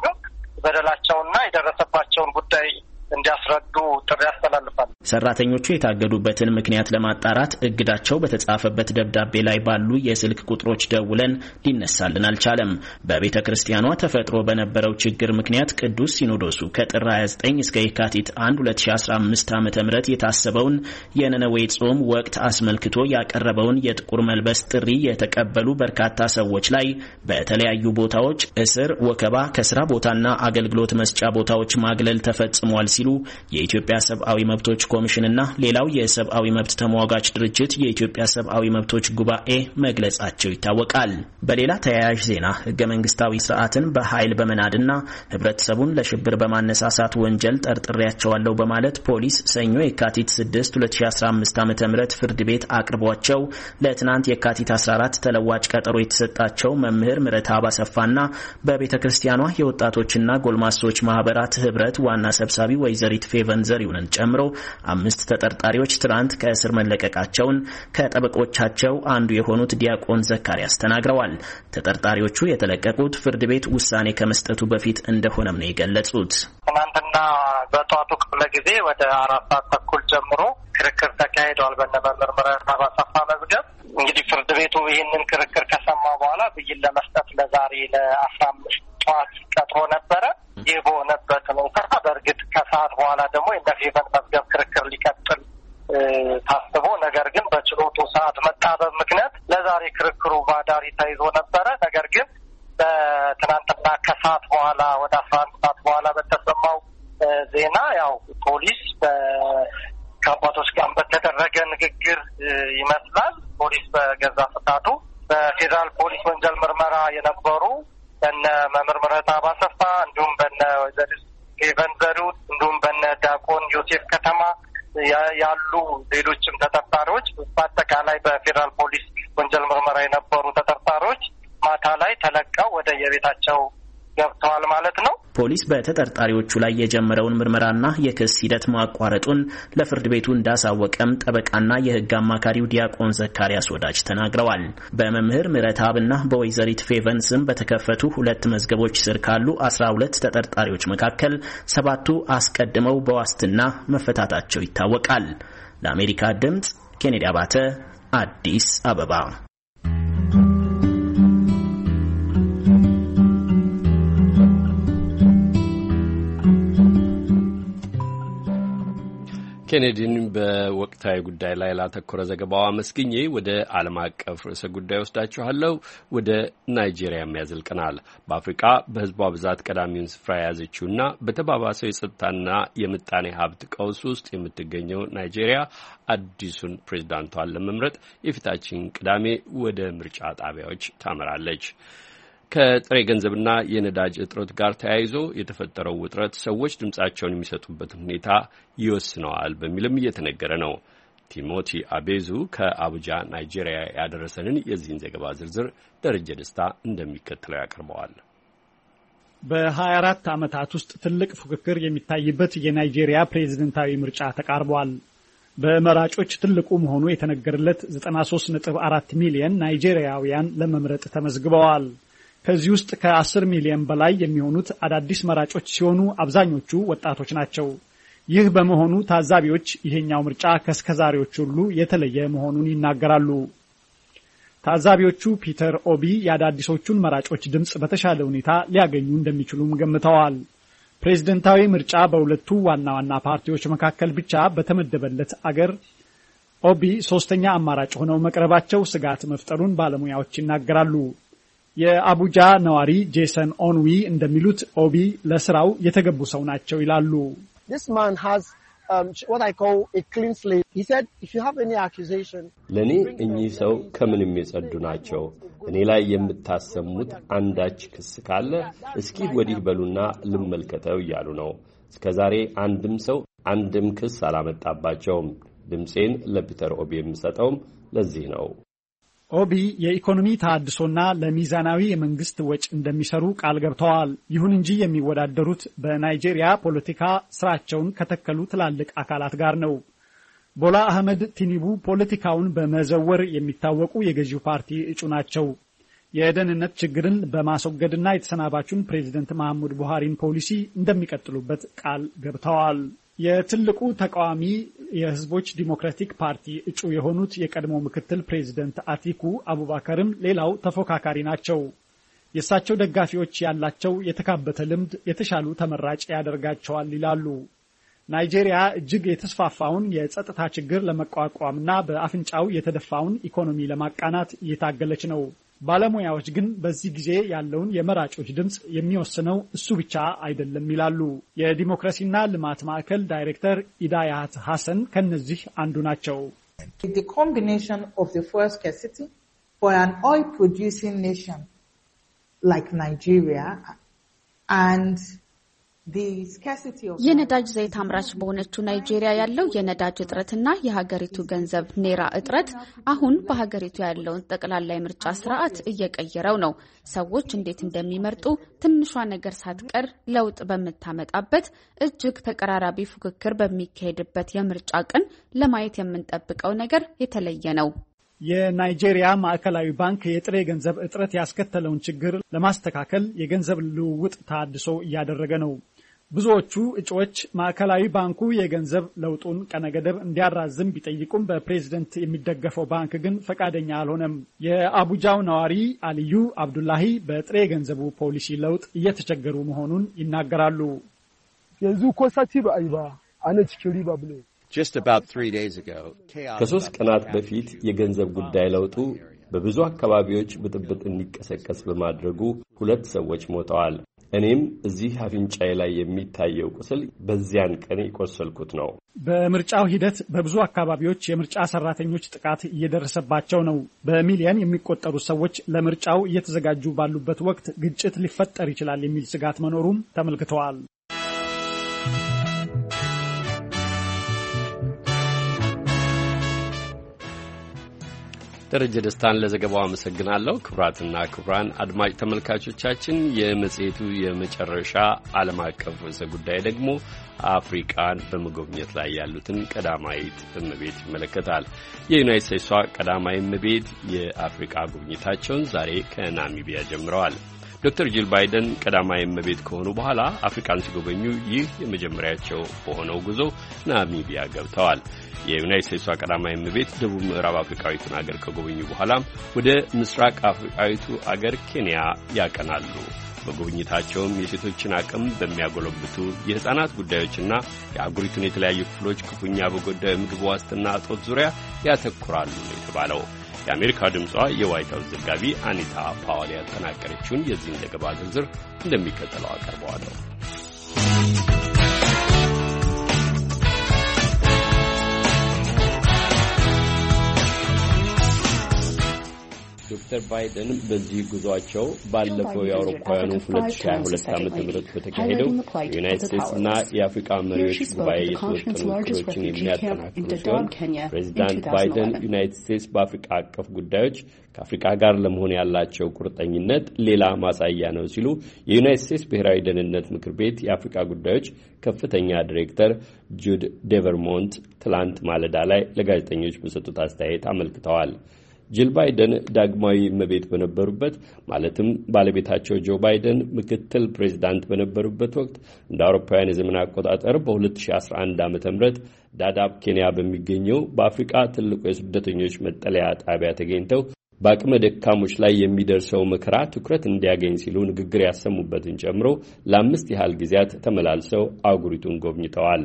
በደላቸውና የደረሰባቸውን ጉዳይ እንዲያስረዱ ጥሪ ያስተላልፋል። ሰራተኞቹ የታገዱበትን ምክንያት ለማጣራት እግዳቸው በተጻፈበት ደብዳቤ ላይ ባሉ የስልክ ቁጥሮች ደውለን ሊነሳልን አልቻለም። በቤተ ክርስቲያኗ ተፈጥሮ በነበረው ችግር ምክንያት ቅዱስ ሲኖዶሱ ከጥር ሃያ ዘጠኝ እስከ የካቲት አንድ ሁለት ሺህ አስራ አምስት ዓመተ ምህረት የታሰበውን የነነዌ ጾም ወቅት አስመልክቶ ያቀረበውን የጥቁር መልበስ ጥሪ የተቀበሉ በርካታ ሰዎች ላይ በተለያዩ ቦታዎች እስር፣ ወከባ፣ ከስራ ቦታና አገልግሎት መስጫ ቦታዎች ማግለል ተፈጽሟል ሲሉ የኢትዮጵያ ሰብአዊ መብቶች ኮሚሽንና ሌላው የሰብአዊ መብት ተሟጋች ድርጅት የኢትዮጵያ ሰብአዊ መብቶች ጉባኤ መግለጻቸው ይታወቃል። በሌላ ተያያዥ ዜና ህገ መንግስታዊ ስርዓትን በኃይል በመናድና ህብረተሰቡን ለሽብር በማነሳሳት ወንጀል ጠርጥሬያቸዋለሁ በማለት ፖሊስ ሰኞ የካቲት ስድስት ሁለት ሺህ አስራ አምስት ዓመተ ምህረት ፍርድ ቤት አቅርቧቸው ለትናንት የካቲት አስራ አራት ተለዋጭ ቀጠሮ የተሰጣቸው መምህር ምረትአብ አሰፋና በቤተክርስቲያኗ የወጣቶችና ጎልማሶች ማህበራት ህብረት ዋና ሰብሳቢ ወይዘሪት ፌቨን ዘሪሁንን ጨምሮ አምስት ተጠርጣሪዎች ትናንት ከእስር መለቀቃቸውን ከጠበቆቻቸው አንዱ የሆኑት ዲያቆን ዘካሪያስ ተናግረዋል። ተጠርጣሪዎቹ የተለቀቁት ፍርድ ቤት ውሳኔ ከመስጠቱ በፊት እንደሆነም ነው የገለጹት። ትናንትና በጠዋቱ ክፍለ ጊዜ ወደ አራት ሰዓት ተኩል ጀምሮ ክርክር ተካሂዷል። በመምህር ምረትአብ አሰፋ መዝገብ እንግዲህ ፍርድ ቤቱ ይህንን ክርክር ከሰማ በኋላ ብይን ለመስጠት ለዛሬ ለአስራ አምስት ጠዋት ቀጥሮ ነበረ። ይህ በሆነበት ሁኔታ በእርግጥ ከሰዓት በኋላ ደግሞ የነፌቨን መዝገብ ክርክር ሊቀጥል ታስቦ ነገር ግን በችሎቱ ሰዓት መጣበብ ምክንያት ለዛሬ ክርክሩ ባዳሪ ተይዞ ነበረ። ነገር ግን በትናንትና ከሰዓት በኋላ ወደ አስራ አንድ ሰዓት በኋላ በተሰማው ዜና ያው ፖሊስ ከአባቶች ጋር በተደረገ ንግግር ይመስላል ፖሊስ በገዛ ፍቃዱ በፌዴራል ፖሊስ ወንጀል ምርመራ የነበሩ በነ መምህር ምረትአብ አሰፋ እንዲሁም በነ ወይዘሪት ፌቨን ዘሪሁን እንዲሁም በነ ዲያቆን ዮሴፍ ከተማ ያሉ ሌሎችም ተጠርጣሪዎች በአጠቃላይ በፌዴራል ፖሊስ ወንጀል ምርመራ የነበሩ ተጠርጣሪዎች ማታ ላይ ተለቀው ወደ የቤታቸው ገብተዋል ማለት ነው። ፖሊስ በተጠርጣሪዎቹ ላይ የጀመረውን ምርመራና የክስ ሂደት ማቋረጡን ለፍርድ ቤቱ እንዳሳወቀም ጠበቃና የሕግ አማካሪው ዲያቆን ዘካሪያስ ወዳጅ ተናግረዋል። በመምህር ምረትአብና በወይዘሪት ፌቨን ስም በተከፈቱ ሁለት መዝገቦች ስር ካሉ አስራ ሁለት ተጠርጣሪዎች መካከል ሰባቱ አስቀድመው በዋስትና መፈታታቸው ይታወቃል። ለአሜሪካ ድምጽ ኬኔዲ አባተ አዲስ አበባ። ኬኔዲን በወቅታዊ ጉዳይ ላይ ላተኮረ ዘገባው አመስግኜ ወደ ዓለም አቀፍ ርዕሰ ጉዳይ ወስዳችኋለሁ። ወደ ናይጄሪያ ያዘልቀናል። በአፍሪካ በህዝቧ ብዛት ቀዳሚውን ስፍራ የያዘችውና በተባባሰው የጸጥታና የምጣኔ ሀብት ቀውስ ውስጥ የምትገኘው ናይጄሪያ አዲሱን ፕሬዝዳንቷን ለመምረጥ የፊታችን ቅዳሜ ወደ ምርጫ ጣቢያዎች ታመራለች። ከጥሬ ገንዘብና የነዳጅ እጥረት ጋር ተያይዞ የተፈጠረው ውጥረት ሰዎች ድምጻቸውን የሚሰጡበትን ሁኔታ ይወስነዋል በሚልም እየተነገረ ነው። ቲሞቲ አቤዙ ከአቡጃ ናይጄሪያ ያደረሰንን የዚህን ዘገባ ዝርዝር ደረጀ ደስታ እንደሚከተለው ያቀርበዋል። በሀያ አራት ዓመታት ውስጥ ትልቅ ፉክክር የሚታይበት የናይጄሪያ ፕሬዝዳንታዊ ምርጫ ተቃርቧል። በመራጮች ትልቁ መሆኑ የተነገረለት ዘጠና ሶስት ነጥብ አራት ሚሊዮን ናይጄሪያውያን ለመምረጥ ተመዝግበዋል። ከዚህ ውስጥ ከአስር ሚሊዮን በላይ የሚሆኑት አዳዲስ መራጮች ሲሆኑ አብዛኞቹ ወጣቶች ናቸው። ይህ በመሆኑ ታዛቢዎች ይሄኛው ምርጫ ከስከዛሬዎች ሁሉ የተለየ መሆኑን ይናገራሉ። ታዛቢዎቹ ፒተር ኦቢ የአዳዲሶቹን መራጮች ድምጽ በተሻለ ሁኔታ ሊያገኙ እንደሚችሉም ገምተዋል። ፕሬዝደንታዊ ምርጫ በሁለቱ ዋና ዋና ፓርቲዎች መካከል ብቻ በተመደበለት አገር ኦቢ ሶስተኛ አማራጭ ሆነው መቅረባቸው ስጋት መፍጠሩን ባለሙያዎች ይናገራሉ። የአቡጃ ነዋሪ ጄሰን ኦንዊ እንደሚሉት ኦቢ ለስራው የተገቡ ሰው ናቸው ይላሉ። This man has um, what I call a clean slate. He said, if you have any accusation... ለኔ እኚህ ሰው ከምንም የጸዱ ናቸው። እኔ ላይ የምታሰሙት አንዳች ክስ ካለ እስኪ ወዲህ በሉና ልመልከተው እያሉ ነው። እስከዛሬ አንድም ሰው አንድም ክስ አላመጣባቸውም። ድምጼን ለፒተር ኦቢ የምሰጠውም ለዚህ ነው። ኦቢ የኢኮኖሚ ተሐድሶና ለሚዛናዊ የመንግስት ወጪ እንደሚሰሩ ቃል ገብተዋል። ይሁን እንጂ የሚወዳደሩት በናይጄሪያ ፖለቲካ ስራቸውን ከተከሉ ትላልቅ አካላት ጋር ነው። ቦላ አህመድ ቲኒቡ ፖለቲካውን በመዘወር የሚታወቁ የገዢው ፓርቲ እጩ ናቸው። የደህንነት ችግርን በማስወገድና የተሰናባቹን ፕሬዝዳንት መሐመድ ቡሃሪን ፖሊሲ እንደሚቀጥሉበት ቃል ገብተዋል። የትልቁ ተቃዋሚ የህዝቦች ዲሞክራቲክ ፓርቲ እጩ የሆኑት የቀድሞ ምክትል ፕሬዝዳንት አቲኩ አቡባከርም ሌላው ተፎካካሪ ናቸው። የእሳቸው ደጋፊዎች ያላቸው የተካበተ ልምድ የተሻሉ ተመራጭ ያደርጋቸዋል ይላሉ። ናይጄሪያ እጅግ የተስፋፋውን የጸጥታ ችግር ለመቋቋምና በአፍንጫው የተደፋውን ኢኮኖሚ ለማቃናት እየታገለች ነው። ባለሙያዎች ግን በዚህ ጊዜ ያለውን የመራጮች ድምጽ የሚወስነው እሱ ብቻ አይደለም ይላሉ። የዲሞክራሲና ልማት ማዕከል ዳይሬክተር ኢዳያት ሐሰን ከነዚህ አንዱ ናቸው። The combination of the fuel scarcity for an oil producing nation like Nigeria and የነዳጅ ዘይት አምራች በሆነችው ናይጄሪያ ያለው የነዳጅ እጥረትና የሀገሪቱ ገንዘብ ኔራ እጥረት አሁን በሀገሪቱ ያለውን ጠቅላላ የምርጫ ስርዓት እየቀየረው ነው። ሰዎች እንዴት እንደሚመርጡ ትንሿ ነገር ሳትቀር ለውጥ በምታመጣበት እጅግ ተቀራራቢ ፉክክር በሚካሄድበት የምርጫ ቀን ለማየት የምንጠብቀው ነገር የተለየ ነው። የናይጄሪያ ማዕከላዊ ባንክ የጥሬ ገንዘብ እጥረት ያስከተለውን ችግር ለማስተካከል የገንዘብ ልውውጥ ተሐድሶ እያደረገ ነው። ብዙዎቹ እጩዎች ማዕከላዊ ባንኩ የገንዘብ ለውጡን ቀነገደብ እንዲያራዝም ቢጠይቁም በፕሬዝደንት የሚደገፈው ባንክ ግን ፈቃደኛ አልሆነም። የአቡጃው ነዋሪ አልዩ አብዱላሂ በጥሬ ገንዘቡ ፖሊሲ ለውጥ እየተቸገሩ መሆኑን ይናገራሉ። የዙ ኮሳቲባ አይባ አነችሪባ ብሎ Just about three days ago, ከሶስት ቀናት በፊት የገንዘብ ጉዳይ ለውጡ በብዙ አካባቢዎች ብጥብጥ እንዲቀሰቀስ በማድረጉ ሁለት ሰዎች ሞተዋል። እኔም እዚህ አፍንጫዬ ላይ የሚታየው ቁስል በዚያን ቀን የቆሰልኩት ነው። በምርጫው ሂደት በብዙ አካባቢዎች የምርጫ ሰራተኞች ጥቃት እየደረሰባቸው ነው። በሚሊዮን የሚቆጠሩ ሰዎች ለምርጫው እየተዘጋጁ ባሉበት ወቅት ግጭት ሊፈጠር ይችላል የሚል ስጋት መኖሩም ተመልክተዋል። ደረጀ ደስታን ለዘገባው አመሰግናለሁ። ክቡራትና ክቡራን አድማጭ ተመልካቾቻችን የመጽሔቱ የመጨረሻ ዓለም አቀፍ ርዕሰ ጉዳይ ደግሞ አፍሪቃን በመጎብኘት ላይ ያሉትን ቀዳማዊት እመቤት ይመለከታል። የዩናይትድ ስቴትሷ ቀዳማዊት እመቤት የአፍሪቃ ጉብኝታቸውን ዛሬ ከናሚቢያ ጀምረዋል። ዶክተር ጂል ባይደን ቀዳማዊት እመቤት ከሆኑ በኋላ አፍሪካን ሲጎበኙ ይህ የመጀመሪያቸው በሆነው ጉዞ ናሚቢያ ገብተዋል። የዩናይትድ ስቴትስ ቀዳማዊት እመቤት ደቡብ ምዕራብ አፍሪካዊቱን አገር ከጎበኙ በኋላ ወደ ምስራቅ አፍሪካዊቱ አገር ኬንያ ያቀናሉ። በጉብኝታቸውም የሴቶችን አቅም በሚያጎለብቱ የሕፃናት ጉዳዮችና የአህጉሪቱን የተለያዩ ክፍሎች ክፉኛ በጎዳዩ የምግብ ዋስትና እጦት ዙሪያ ያተኩራሉ ነው የተባለው። የአሜሪካ ድምጿ የዋይት ሃውስ ዘጋቢ አኒታ ፓዋል ያጠናቀረችውን የዚህን ዘገባ ዝርዝር እንደሚከተለው አቀርበዋለሁ። ዶክተር ባይደን በዚህ ጉዟቸው ባለፈው የአውሮፓውያኑ ሁለት ሺህ ሃያ ሁለት ዓመተ ምህረት በተካሄደው የዩናይትድ ስቴትስና የአፍሪካ መሪዎች ጉባኤ የተወጠኑ እቅዶችን የሚያጠናክሩ ሲሆን ፕሬዚዳንት ባይደን ዩናይትድ ስቴትስ በአፍሪካ አቀፍ ጉዳዮች ከአፍሪካ ጋር ለመሆን ያላቸው ቁርጠኝነት ሌላ ማሳያ ነው ሲሉ የዩናይትድ ስቴትስ ብሔራዊ ደህንነት ምክር ቤት የአፍሪካ ጉዳዮች ከፍተኛ ዲሬክተር ጁድ ዴቨርሞንት ትላንት ማለዳ ላይ ለጋዜጠኞች በሰጡት አስተያየት አመልክተዋል። ጂል ባይደን ዳግማዊ እመቤት በነበሩበት ማለትም ባለቤታቸው ጆ ባይደን ምክትል ፕሬዝዳንት በነበሩበት ወቅት እንደ አውሮፓውያን የዘመን አቆጣጠር በ2011 ዓ.ም ዳዳብ ኬንያ በሚገኘው በአፍሪካ ትልቁ የስደተኞች መጠለያ ጣቢያ ተገኝተው በአቅመ ደካሞች ላይ የሚደርሰው መከራ ትኩረት እንዲያገኝ ሲሉ ንግግር ያሰሙበትን ጨምሮ ለአምስት ያህል ጊዜያት ተመላልሰው አህጉሪቱን ጎብኝተዋል።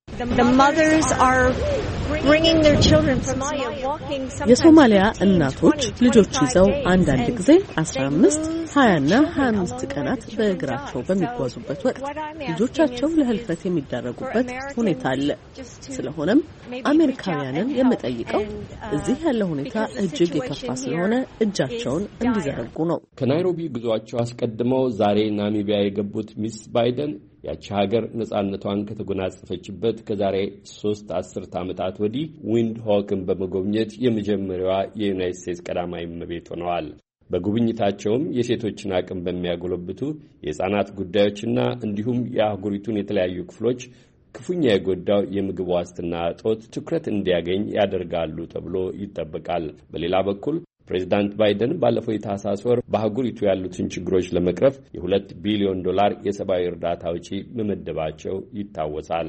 የሶማሊያ እናቶች ልጆች ይዘው አንዳንድ ጊዜ አስራ አምስት ሀያ እና ሀያ አምስት ቀናት በእግራቸው በሚጓዙበት ወቅት ልጆቻቸው ለህልፈት የሚዳረጉበት ሁኔታ አለ። ስለሆነም አሜሪካውያንን የምጠይቀው እዚህ ያለው ሁኔታ እጅግ የከፋ ስለሆነ እጃቸውን እንዲዘረጉ ነው። ከናይሮቢ ጉዟቸው አስቀድመው ዛሬ ናሚቢያ የገቡት ሚስ ባይደን ያቺ ሀገር ነጻነቷን ከተጎናጸፈችበት ከዛሬ ሶስት አስርት ዓመታት ወዲህ ዊንድ ሆክን በመጎብኘት የመጀመሪያዋ የዩናይትድ ስቴትስ ቀዳማዊ እመቤት ሆነዋል። በጉብኝታቸውም የሴቶችን አቅም በሚያጎለብቱ የሕፃናት ጉዳዮችና እንዲሁም የአህጉሪቱን የተለያዩ ክፍሎች ክፉኛ የጎዳው የምግብ ዋስትና እጦት ትኩረት እንዲያገኝ ያደርጋሉ ተብሎ ይጠበቃል። በሌላ በኩል ፕሬዚዳንት ባይደን ባለፈው የታህሳስ ወር በአህጉሪቱ ያሉትን ችግሮች ለመቅረፍ የሁለት ቢሊዮን ዶላር የሰብአዊ እርዳታ ወጪ መመደባቸው ይታወሳል።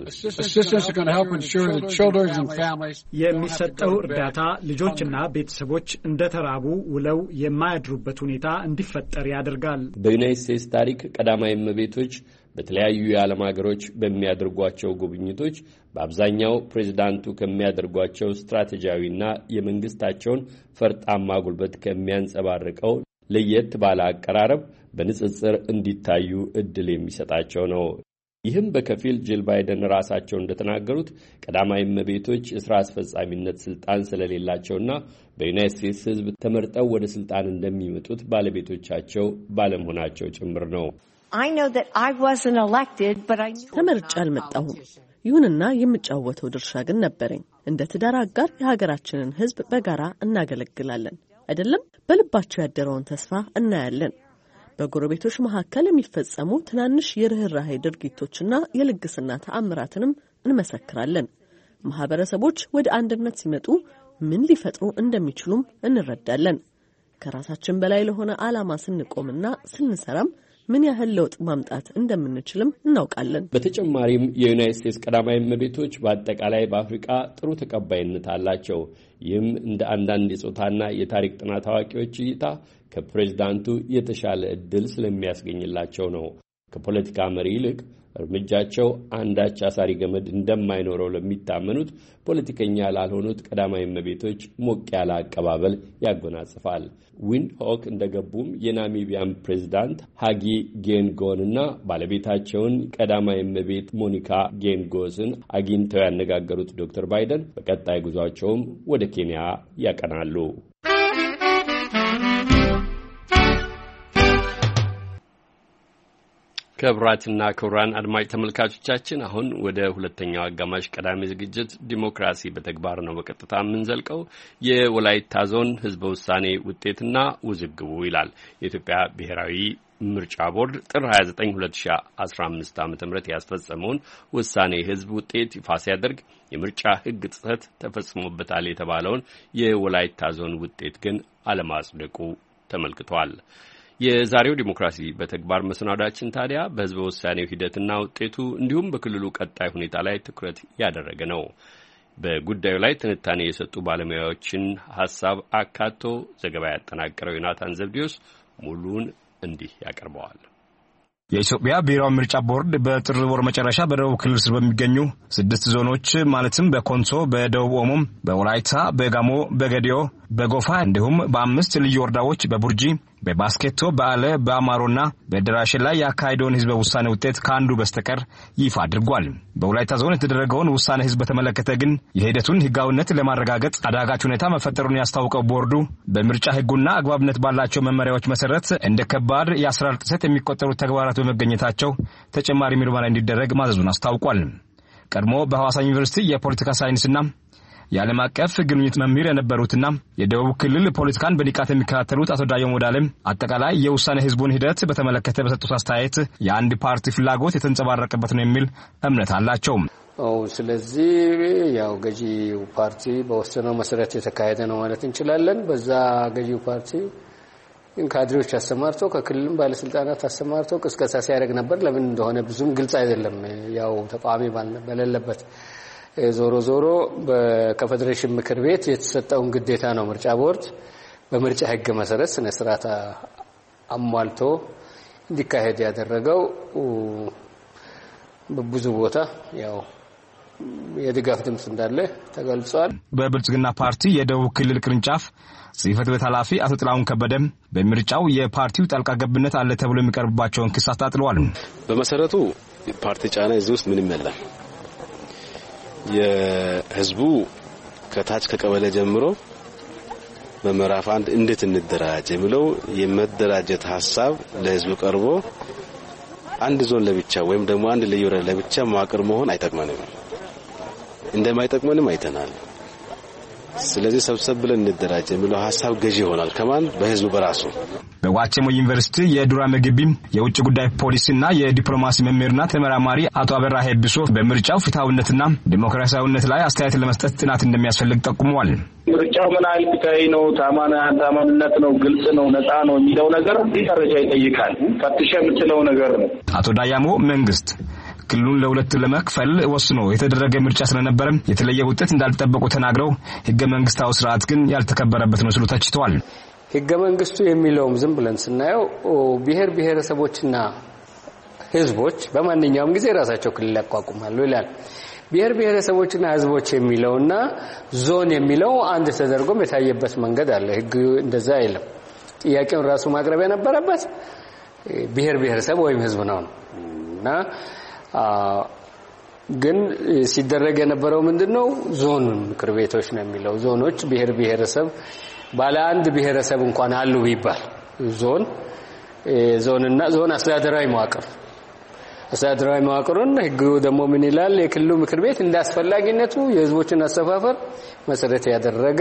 የሚሰጠው እርዳታ ልጆችና ቤተሰቦች እንደተራቡ ውለው የማያድሩበት ሁኔታ እንዲፈጠር ያደርጋል። በዩናይትድ ስቴትስ ታሪክ ቀዳማዊ እመቤቶች በተለያዩ የዓለም ሀገሮች በሚያደርጓቸው ጉብኝቶች በአብዛኛው ፕሬዝዳንቱ ከሚያደርጓቸው ስትራቴጂያዊና የመንግስታቸውን ፈርጣማ ጉልበት ከሚያንጸባርቀው ለየት ባለ አቀራረብ በንጽጽር እንዲታዩ እድል የሚሰጣቸው ነው። ይህም በከፊል ጂል ባይደን ራሳቸው እንደተናገሩት ቀዳማዊ እመቤቶች የሥራ አስፈጻሚነት ስልጣን ስለሌላቸውና በዩናይትድ ስቴትስ ሕዝብ ተመርጠው ወደ ስልጣን እንደሚመጡት ባለቤቶቻቸው ባለመሆናቸው ጭምር ነው። ተመርጬ አልመጣሁም። ይሁንና የምጫወተው ድርሻ ግን ነበረኝ። እንደ ትዳር አጋር የሀገራችንን ሕዝብ በጋራ እናገለግላለን አይደለም? በልባቸው ያደረውን ተስፋ እናያለን። በጎረቤቶች መካከል የሚፈጸሙ ትናንሽ የርህራሄ ድርጊቶችና የልግስና ተአምራትንም እንመሰክራለን። ማህበረሰቦች ወደ አንድነት ሲመጡ ምን ሊፈጥሩ እንደሚችሉም እንረዳለን። ከራሳችን በላይ ለሆነ ዓላማ ስንቆምና ስንሰራም ምን ያህል ለውጥ ማምጣት እንደምንችልም እናውቃለን። በተጨማሪም የዩናይትድ ስቴትስ ቀዳማዊ እመቤቶች በአጠቃላይ በአፍሪካ ጥሩ ተቀባይነት አላቸው። ይህም እንደ አንዳንድ የጾታና የታሪክ ጥናት አዋቂዎች እይታ ከፕሬዝዳንቱ የተሻለ ዕድል ስለሚያስገኝላቸው ነው። ከፖለቲካ መሪ ይልቅ እርምጃቸው አንዳች አሳሪ ገመድ እንደማይኖረው ለሚታመኑት ፖለቲከኛ ላልሆኑት ቀዳማዊ እመቤቶች ሞቅ ያለ አቀባበል ያጎናጽፋል። ዊንድ ሆክ እንደገቡም የናሚቢያን ፕሬዝዳንት ሃጊ ጌንጎንና ባለቤታቸውን ቀዳማዊ እመቤት ሞኒካ ጌንጎስን አግኝተው ያነጋገሩት ዶክተር ባይደን በቀጣይ ጉዟቸውም ወደ ኬንያ ያቀናሉ። ክቡራትና ክቡራን አድማጭ ተመልካቾቻችን አሁን ወደ ሁለተኛው አጋማሽ ቀዳሚ ዝግጅት ዲሞክራሲ በተግባር ነው በቀጥታ የምንዘልቀው። የወላይታ ዞን ህዝበ ውሳኔ ውጤትና ውዝግቡ ይላል። የኢትዮጵያ ብሔራዊ ምርጫ ቦርድ ጥር ሀያ ዘጠኝ ሁለት ሺህ አስራ አምስት ዓ.ም ያስፈጸመውን ውሳኔ ህዝብ ውጤት ይፋ ሲያደርግ የምርጫ ህግ ጥሰት ተፈጽሞበታል የተባለውን የወላይታ ዞን ውጤት ግን አለማጽደቁ ተመልክቷል። የዛሬው ዲሞክራሲ በተግባር መሰናዳችን ታዲያ በህዝበ ውሳኔው ሂደትና ውጤቱ እንዲሁም በክልሉ ቀጣይ ሁኔታ ላይ ትኩረት ያደረገ ነው። በጉዳዩ ላይ ትንታኔ የሰጡ ባለሙያዎችን ሐሳብ አካቶ ዘገባ ያጠናቀረው ዮናታን ዘብዲዮስ ሙሉን እንዲህ ያቀርበዋል። የኢትዮጵያ ብሔራዊ ምርጫ ቦርድ በጥር ወር መጨረሻ በደቡብ ክልል ስር በሚገኙ ስድስት ዞኖች ማለትም በኮንሶ፣ በደቡብ ኦሞ፣ በወላይታ፣ በጋሞ፣ በገዲዮ፣ በጎፋ እንዲሁም በአምስት ልዩ ወረዳዎች በቡርጂ፣ በባስኬቶ፣ በአለ፣ በአማሮና በደራሼ ላይ ያካሄደውን ህዝበ ውሳኔ ውጤት ከአንዱ በስተቀር ይፋ አድርጓል። በወላይታ ዞን የተደረገውን ውሳኔ ህዝብ በተመለከተ ግን የሂደቱን ህጋዊነት ለማረጋገጥ አዳጋች ሁኔታ መፈጠሩን ያስታወቀው ቦርዱ በምርጫ ህጉና አግባብነት ባላቸው መመሪያዎች መሰረት እንደ ከባድ የአሰራር ጥሰት የሚቆጠሩ ተግባራት በመገኘታቸው ተጨማሪ ምርመራ እንዲደረግ ማዘዙን አስታውቋል። ቀድሞ በሐዋሳ ዩኒቨርሲቲ የፖለቲካ ሳይንስና የዓለም አቀፍ ግንኙነት መምህር የነበሩትና የደቡብ ክልል ፖለቲካን በንቃት የሚከታተሉት አቶ ዳዮ ሞዳለም አጠቃላይ የውሳኔ ህዝቡን ሂደት በተመለከተ በሰጡት አስተያየት የአንድ ፓርቲ ፍላጎት የተንጸባረቀበት ነው የሚል እምነት አላቸው። አው ስለዚህ ያው ገዢው ፓርቲ በወሰነው መሰረት የተካሄደ ነው ማለት እንችላለን። በዛ ገዢው ፓርቲ ካድሬዎች አሰማርተው ከክልልም ባለስልጣናት አሰማርተው ቅስቀሳ ሲያደርግ ነበር። ለምን እንደሆነ ብዙም ግልጽ አይደለም። ያው ተቃዋሚ ባለበት ዞሮ ዞሮ በከፌዴሬሽን ምክር ቤት የተሰጠውን ግዴታ ነው ምርጫ ቦርድ በምርጫ ህግ መሰረት ስነ ስርዓት አሟልቶ እንዲካሄድ ያደረገው። በብዙ ቦታ ያው የድጋፍ ድምጽ እንዳለ ተገልጿል። በብልጽግና ፓርቲ የደቡብ ክልል ቅርንጫፍ ጽህፈት ቤት ኃላፊ አቶ ጥላሁን ከበደም በምርጫው የፓርቲው ጣልቃ ገብነት አለ ተብሎ የሚቀርብባቸውን ክስ አጣጥለዋል። በመሰረቱ ፓርቲ ጫና እዚህ ውስጥ ምንም የለም። የህዝቡ ከታች ከቀበሌ ጀምሮ በመራፍ አንድ እንዴት እንደራጀ ብለው የመደራጀት ሐሳብ ለህዝቡ ቀርቦ አንድ ዞን ለብቻ ወይም ደግሞ አንድ ልዩ ወረዳ ለብቻ መዋቅር መሆን አይጠቅመንም፣ እንደማይጠቅመንም አይተናል። ስለዚህ ሰብሰብ ብለን እንደራጀ የሚለው ሐሳብ ገዢ ይሆናል ከማን በህዝቡ በራሱ። በዋቸሞ ዩኒቨርሲቲ የዱራሜ ግቢ የውጭ ጉዳይ ፖሊሲና የዲፕሎማሲ መምህርና ተመራማሪ አቶ አበራ ሄብሶ በምርጫው ፍትሃዊነትና ዲሞክራሲያዊነት ላይ አስተያየት ለመስጠት ጥናት እንደሚያስፈልግ ጠቁመዋል። ምርጫው ምን አይነት ፍትሃዊ ነው፣ ታማና ታማኝነት ነው፣ ግልጽ ነው፣ ነፃ ነው የሚለው ነገር መረጃ ይጠይቃል። ፈትሸ የምትለው ነገር ነው። አቶ ዳያሞ መንግስት ክልሉን ለሁለት ለመክፈል ወስኖ የተደረገ ምርጫ ስለነበረ የተለየ ውጤት እንዳልተጠበቁ ተናግረው ህገ መንግስታዊ ስርዓት ግን ያልተከበረበት መስሎ ተችተዋል። ህገ መንግስቱ የሚለውም ዝም ብለን ስናየው ብሔር ብሔረሰቦችና ህዝቦች በማንኛውም ጊዜ ራሳቸው ክልል ያቋቁማሉ ይላል። ብሔር ብሔረሰቦችና ህዝቦች የሚለውና ዞን የሚለው አንድ ተደርጎም የታየበት መንገድ አለ። ህግ እንደዛ አይልም። ጥያቄውን ራሱ ማቅረብ የነበረበት ብሔር ብሔረሰብ ወይም ህዝብ ነው እና ግን ሲደረግ የነበረው ምንድነው ዞን ምክር ቤቶች ነው የሚለው። ዞኖች ብሔር ብሔረሰብ ባለ አንድ ብሔረሰብ እንኳን አሉ ቢባል ዞን ዞንና ዞን አስተዳደራዊ መዋቅር አስተዳደራዊ መዋቅሩን ህጉ ደግሞ ምን ይላል? የክልሉ ምክር ቤት እንዳስፈላጊነቱ የህዝቦችን አሰፋፈር መሰረት ያደረገ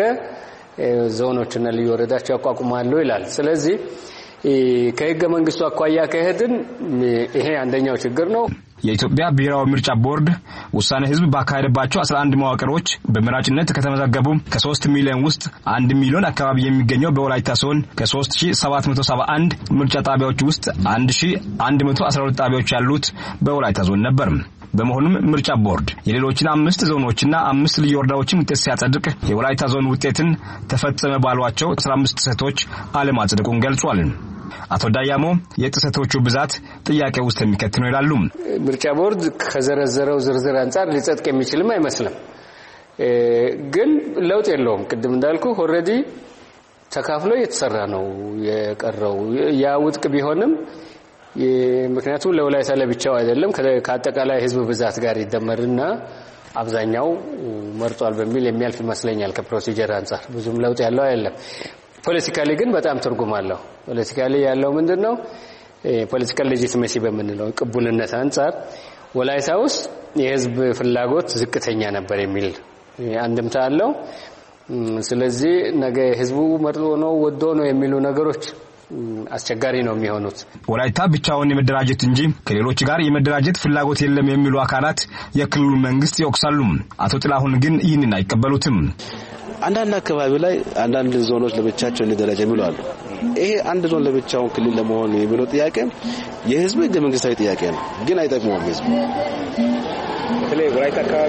ዞኖችና ልዩ ወረዳዎች ያቋቁማሉ ይላል። ስለዚህ ከህገ መንግስቱ አኳያ ከሄድን ይሄ አንደኛው ችግር ነው። የኢትዮጵያ ብሔራዊ ምርጫ ቦርድ ውሳኔ ህዝብ ባካሄደባቸው አስራ አንድ መዋቅሮች በመራጭነት ከተመዘገቡ ከሶስት ሚሊዮን ውስጥ አንድ ሚሊዮን አካባቢ የሚገኘው በወላይታ ዞን ከሶስት ሺህ ሰባት መቶ ሰባ አንድ ምርጫ ጣቢያዎች ውስጥ አንድ ሺህ አንድ መቶ አስራ ሁለት ጣቢያዎች ያሉት በወላይታ ዞን ነበር። በመሆኑም ምርጫ ቦርድ የሌሎችን አምስት ዞኖችና አምስት ልዩ ወረዳዎችን ውጤት ሲያጸድቅ የወላይታ ዞን ውጤትን ተፈጸመ ባሏቸው አስራ አምስት ጥሰቶች አለማጽደቁን ገልጿል። አቶ ዳያሞ የጥሰቶቹ ብዛት ጥያቄ ውስጥ የሚከት ነው ይላሉ። ምርጫ ቦርድ ከዘረዘረው ዝርዝር አንፃር ሊጸድቅ የሚችልም አይመስልም። ግን ለውጥ የለውም። ቅድም እንዳልኩ ኦሬዲ ተካፍሎ የተሰራ ነው የቀረው። ያ ውድቅ ቢሆንም ምክንያቱም ለወላይታ ለብቻው አይደለም ከአጠቃላይ ህዝብ ብዛት ጋር ይደመርና አብዛኛው መርጧል በሚል የሚያልፍ ይመስለኛል። ከፕሮሲጀር አንፃር ብዙም ለውጥ ያለው አይደለም። ፖለቲካሊ ግን በጣም ትርጉም አለው። ፖለቲካሊ ያለው ምንድነው? ፖለቲካል ሌጂቲሜሲ በመንለው ቅቡልነት አንፃር ወላይታ ውስጥ የህዝብ ፍላጎት ዝቅተኛ ነበር የሚል አንድምታ አለው። ስለዚህ ነገ ህዝቡ መርጦ ነው ወዶ ነው የሚሉ ነገሮች አስቸጋሪ ነው የሚሆኑት። ወላይታ ብቻውን የመደራጀት እንጂ ከሌሎች ጋር የመደራጀት ፍላጎት የለም የሚሉ አካላት የክልሉ መንግስት ይወቅሳሉ። አቶ ጥላሁን ግን ይህንን አይቀበሉትም። አንዳንድ አካባቢ ላይ አንዳንድ ዞኖች ለብቻቸው እንደደረጃ የሚሉ አሉ። ይሄ አንድ ዞን ለብቻው ክልል ለመሆን የሚለው ጥያቄ የህዝብ ህገ መንግስታዊ ጥያቄ ነው፣ ግን አይጠቅመውም ህዝብ። በተለይ ወላይታ አካባቢ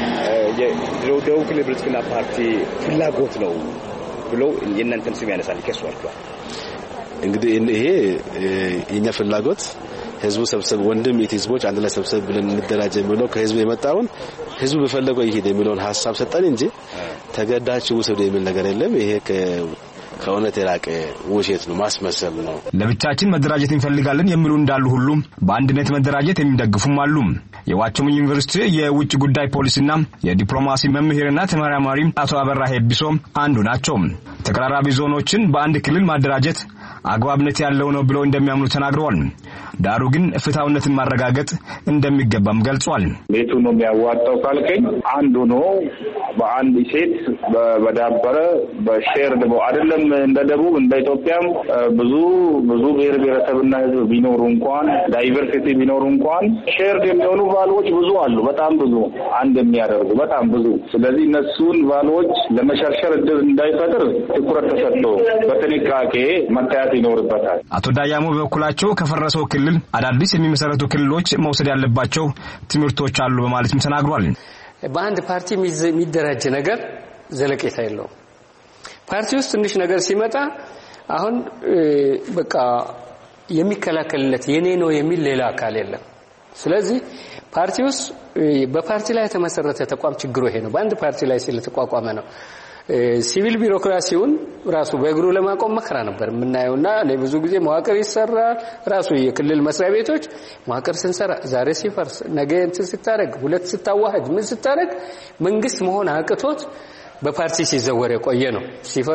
የደቡብ ክልል ብልጽግና ፓርቲ ፍላጎት ነው ብሎ የእናንተን ስም ያነሳል ይከሷል። እንግዲህ ይሄ የኛ ፍላጎት ህዝቡ ሰብሰብ ወንድም የህዝቦች አንድ ላይ ሰብሰብ ብለን እንደራጀ የሚለው ከህዝብ የመጣውን ህዝቡ በፈለገው ይሄድ የሚለውን ሐሳብ ሰጠን እንጂ ተገዳችሁ ውሰዱ የሚል ነገር የለም። ይሄ ከእውነት የራቀ ውሸት ነው፣ ማስመሰል ነው። ለብቻችን መደራጀት እንፈልጋለን የሚሉ እንዳሉ ሁሉ በአንድነት መደራጀት የሚደግፉም አሉ። የዋቸሞ ዩኒቨርሲቲ የውጭ ጉዳይ ፖሊሲና የዲፕሎማሲ መምህርና ተመራማሪ አቶ አበራ ሄብሶ አንዱ ናቸው። ተቀራራቢ ዞኖችን በአንድ ክልል ማደራጀት አግባብነት ያለው ነው ብለው እንደሚያምኑ ተናግረዋል። ዳሩ ግን ፍትሃዊነትን ማረጋገጥ እንደሚገባም ገልጿል። ቤቱ ነው የሚያዋጣው ካልከኝ አንዱ ነው በአንድ ሴት በዳበረ በሼር ደግሞ አይደለም እንደ ደቡብ እንደ ኢትዮጵያም ብዙ ብዙ ብሔር ብሔረሰብና ህዝብ ቢኖሩ እንኳን ዳይቨርሲቲ ቢኖሩ እንኳን ሼር የሚሆኑ ቫልዩዎች ብዙ አሉ። በጣም ብዙ አንድ የሚያደርጉ በጣም ብዙ። ስለዚህ እነሱን ቫልዩዎች ለመሸርሸር እድል እንዳይፈጥር ትኩረት ተሰጥቶ በጥንቃቄ መታየት ይኖርበታል። አቶ ዳያሞ በኩላቸው ከፈረሰው ክልል አዳዲስ የሚመሰረቱ ክልሎች መውሰድ ያለባቸው ትምህርቶች አሉ በማለትም ተናግሯል። በአንድ ፓርቲ የሚደራጅ ነገር ዘለቄታ የለውም። ፓርቲ ውስጥ ትንሽ ነገር ሲመጣ አሁን በቃ የሚከላከልለት የኔ ነው የሚል ሌላ አካል የለም። ስለዚህ ፓርቲ ውስጥ በፓርቲ ላይ የተመሰረተ ተቋም ችግሩ ይሄ ነው። በአንድ ፓርቲ ላይ ስለተቋቋመ ነው። ሲቪል ቢሮክራሲውን ራሱ በእግሩ ለማቆም መከራ ነበር የምናየውና እኔ ብዙ ጊዜ መዋቅር ይሰራል ራሱ የክልል መስሪያ ቤቶች መዋቅር ስንሰራ ዛሬ ሲፈርስ ነገ እንትን ስታረግ ሁለት ስታዋህድ ምን ስታረግ መንግስት መሆን አቅቶት በፓርቲ ሲዘወር የቆየ ነው። ሲፈር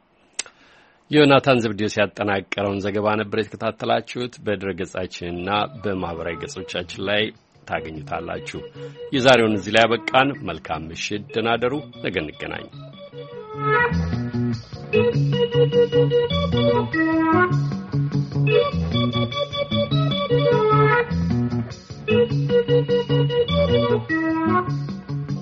ዮናታን ዘብዲዮስ ያጠናቀረውን ዘገባ ነበር የተከታተላችሁት። በድረገጻችንና በማህበራዊ ገጾቻችን ላይ ታገኙታላችሁ። የዛሬውን እዚህ ላይ ያበቃን። መልካም ምሽት፣ ደህና ደሩ። ነገ እንገናኝ።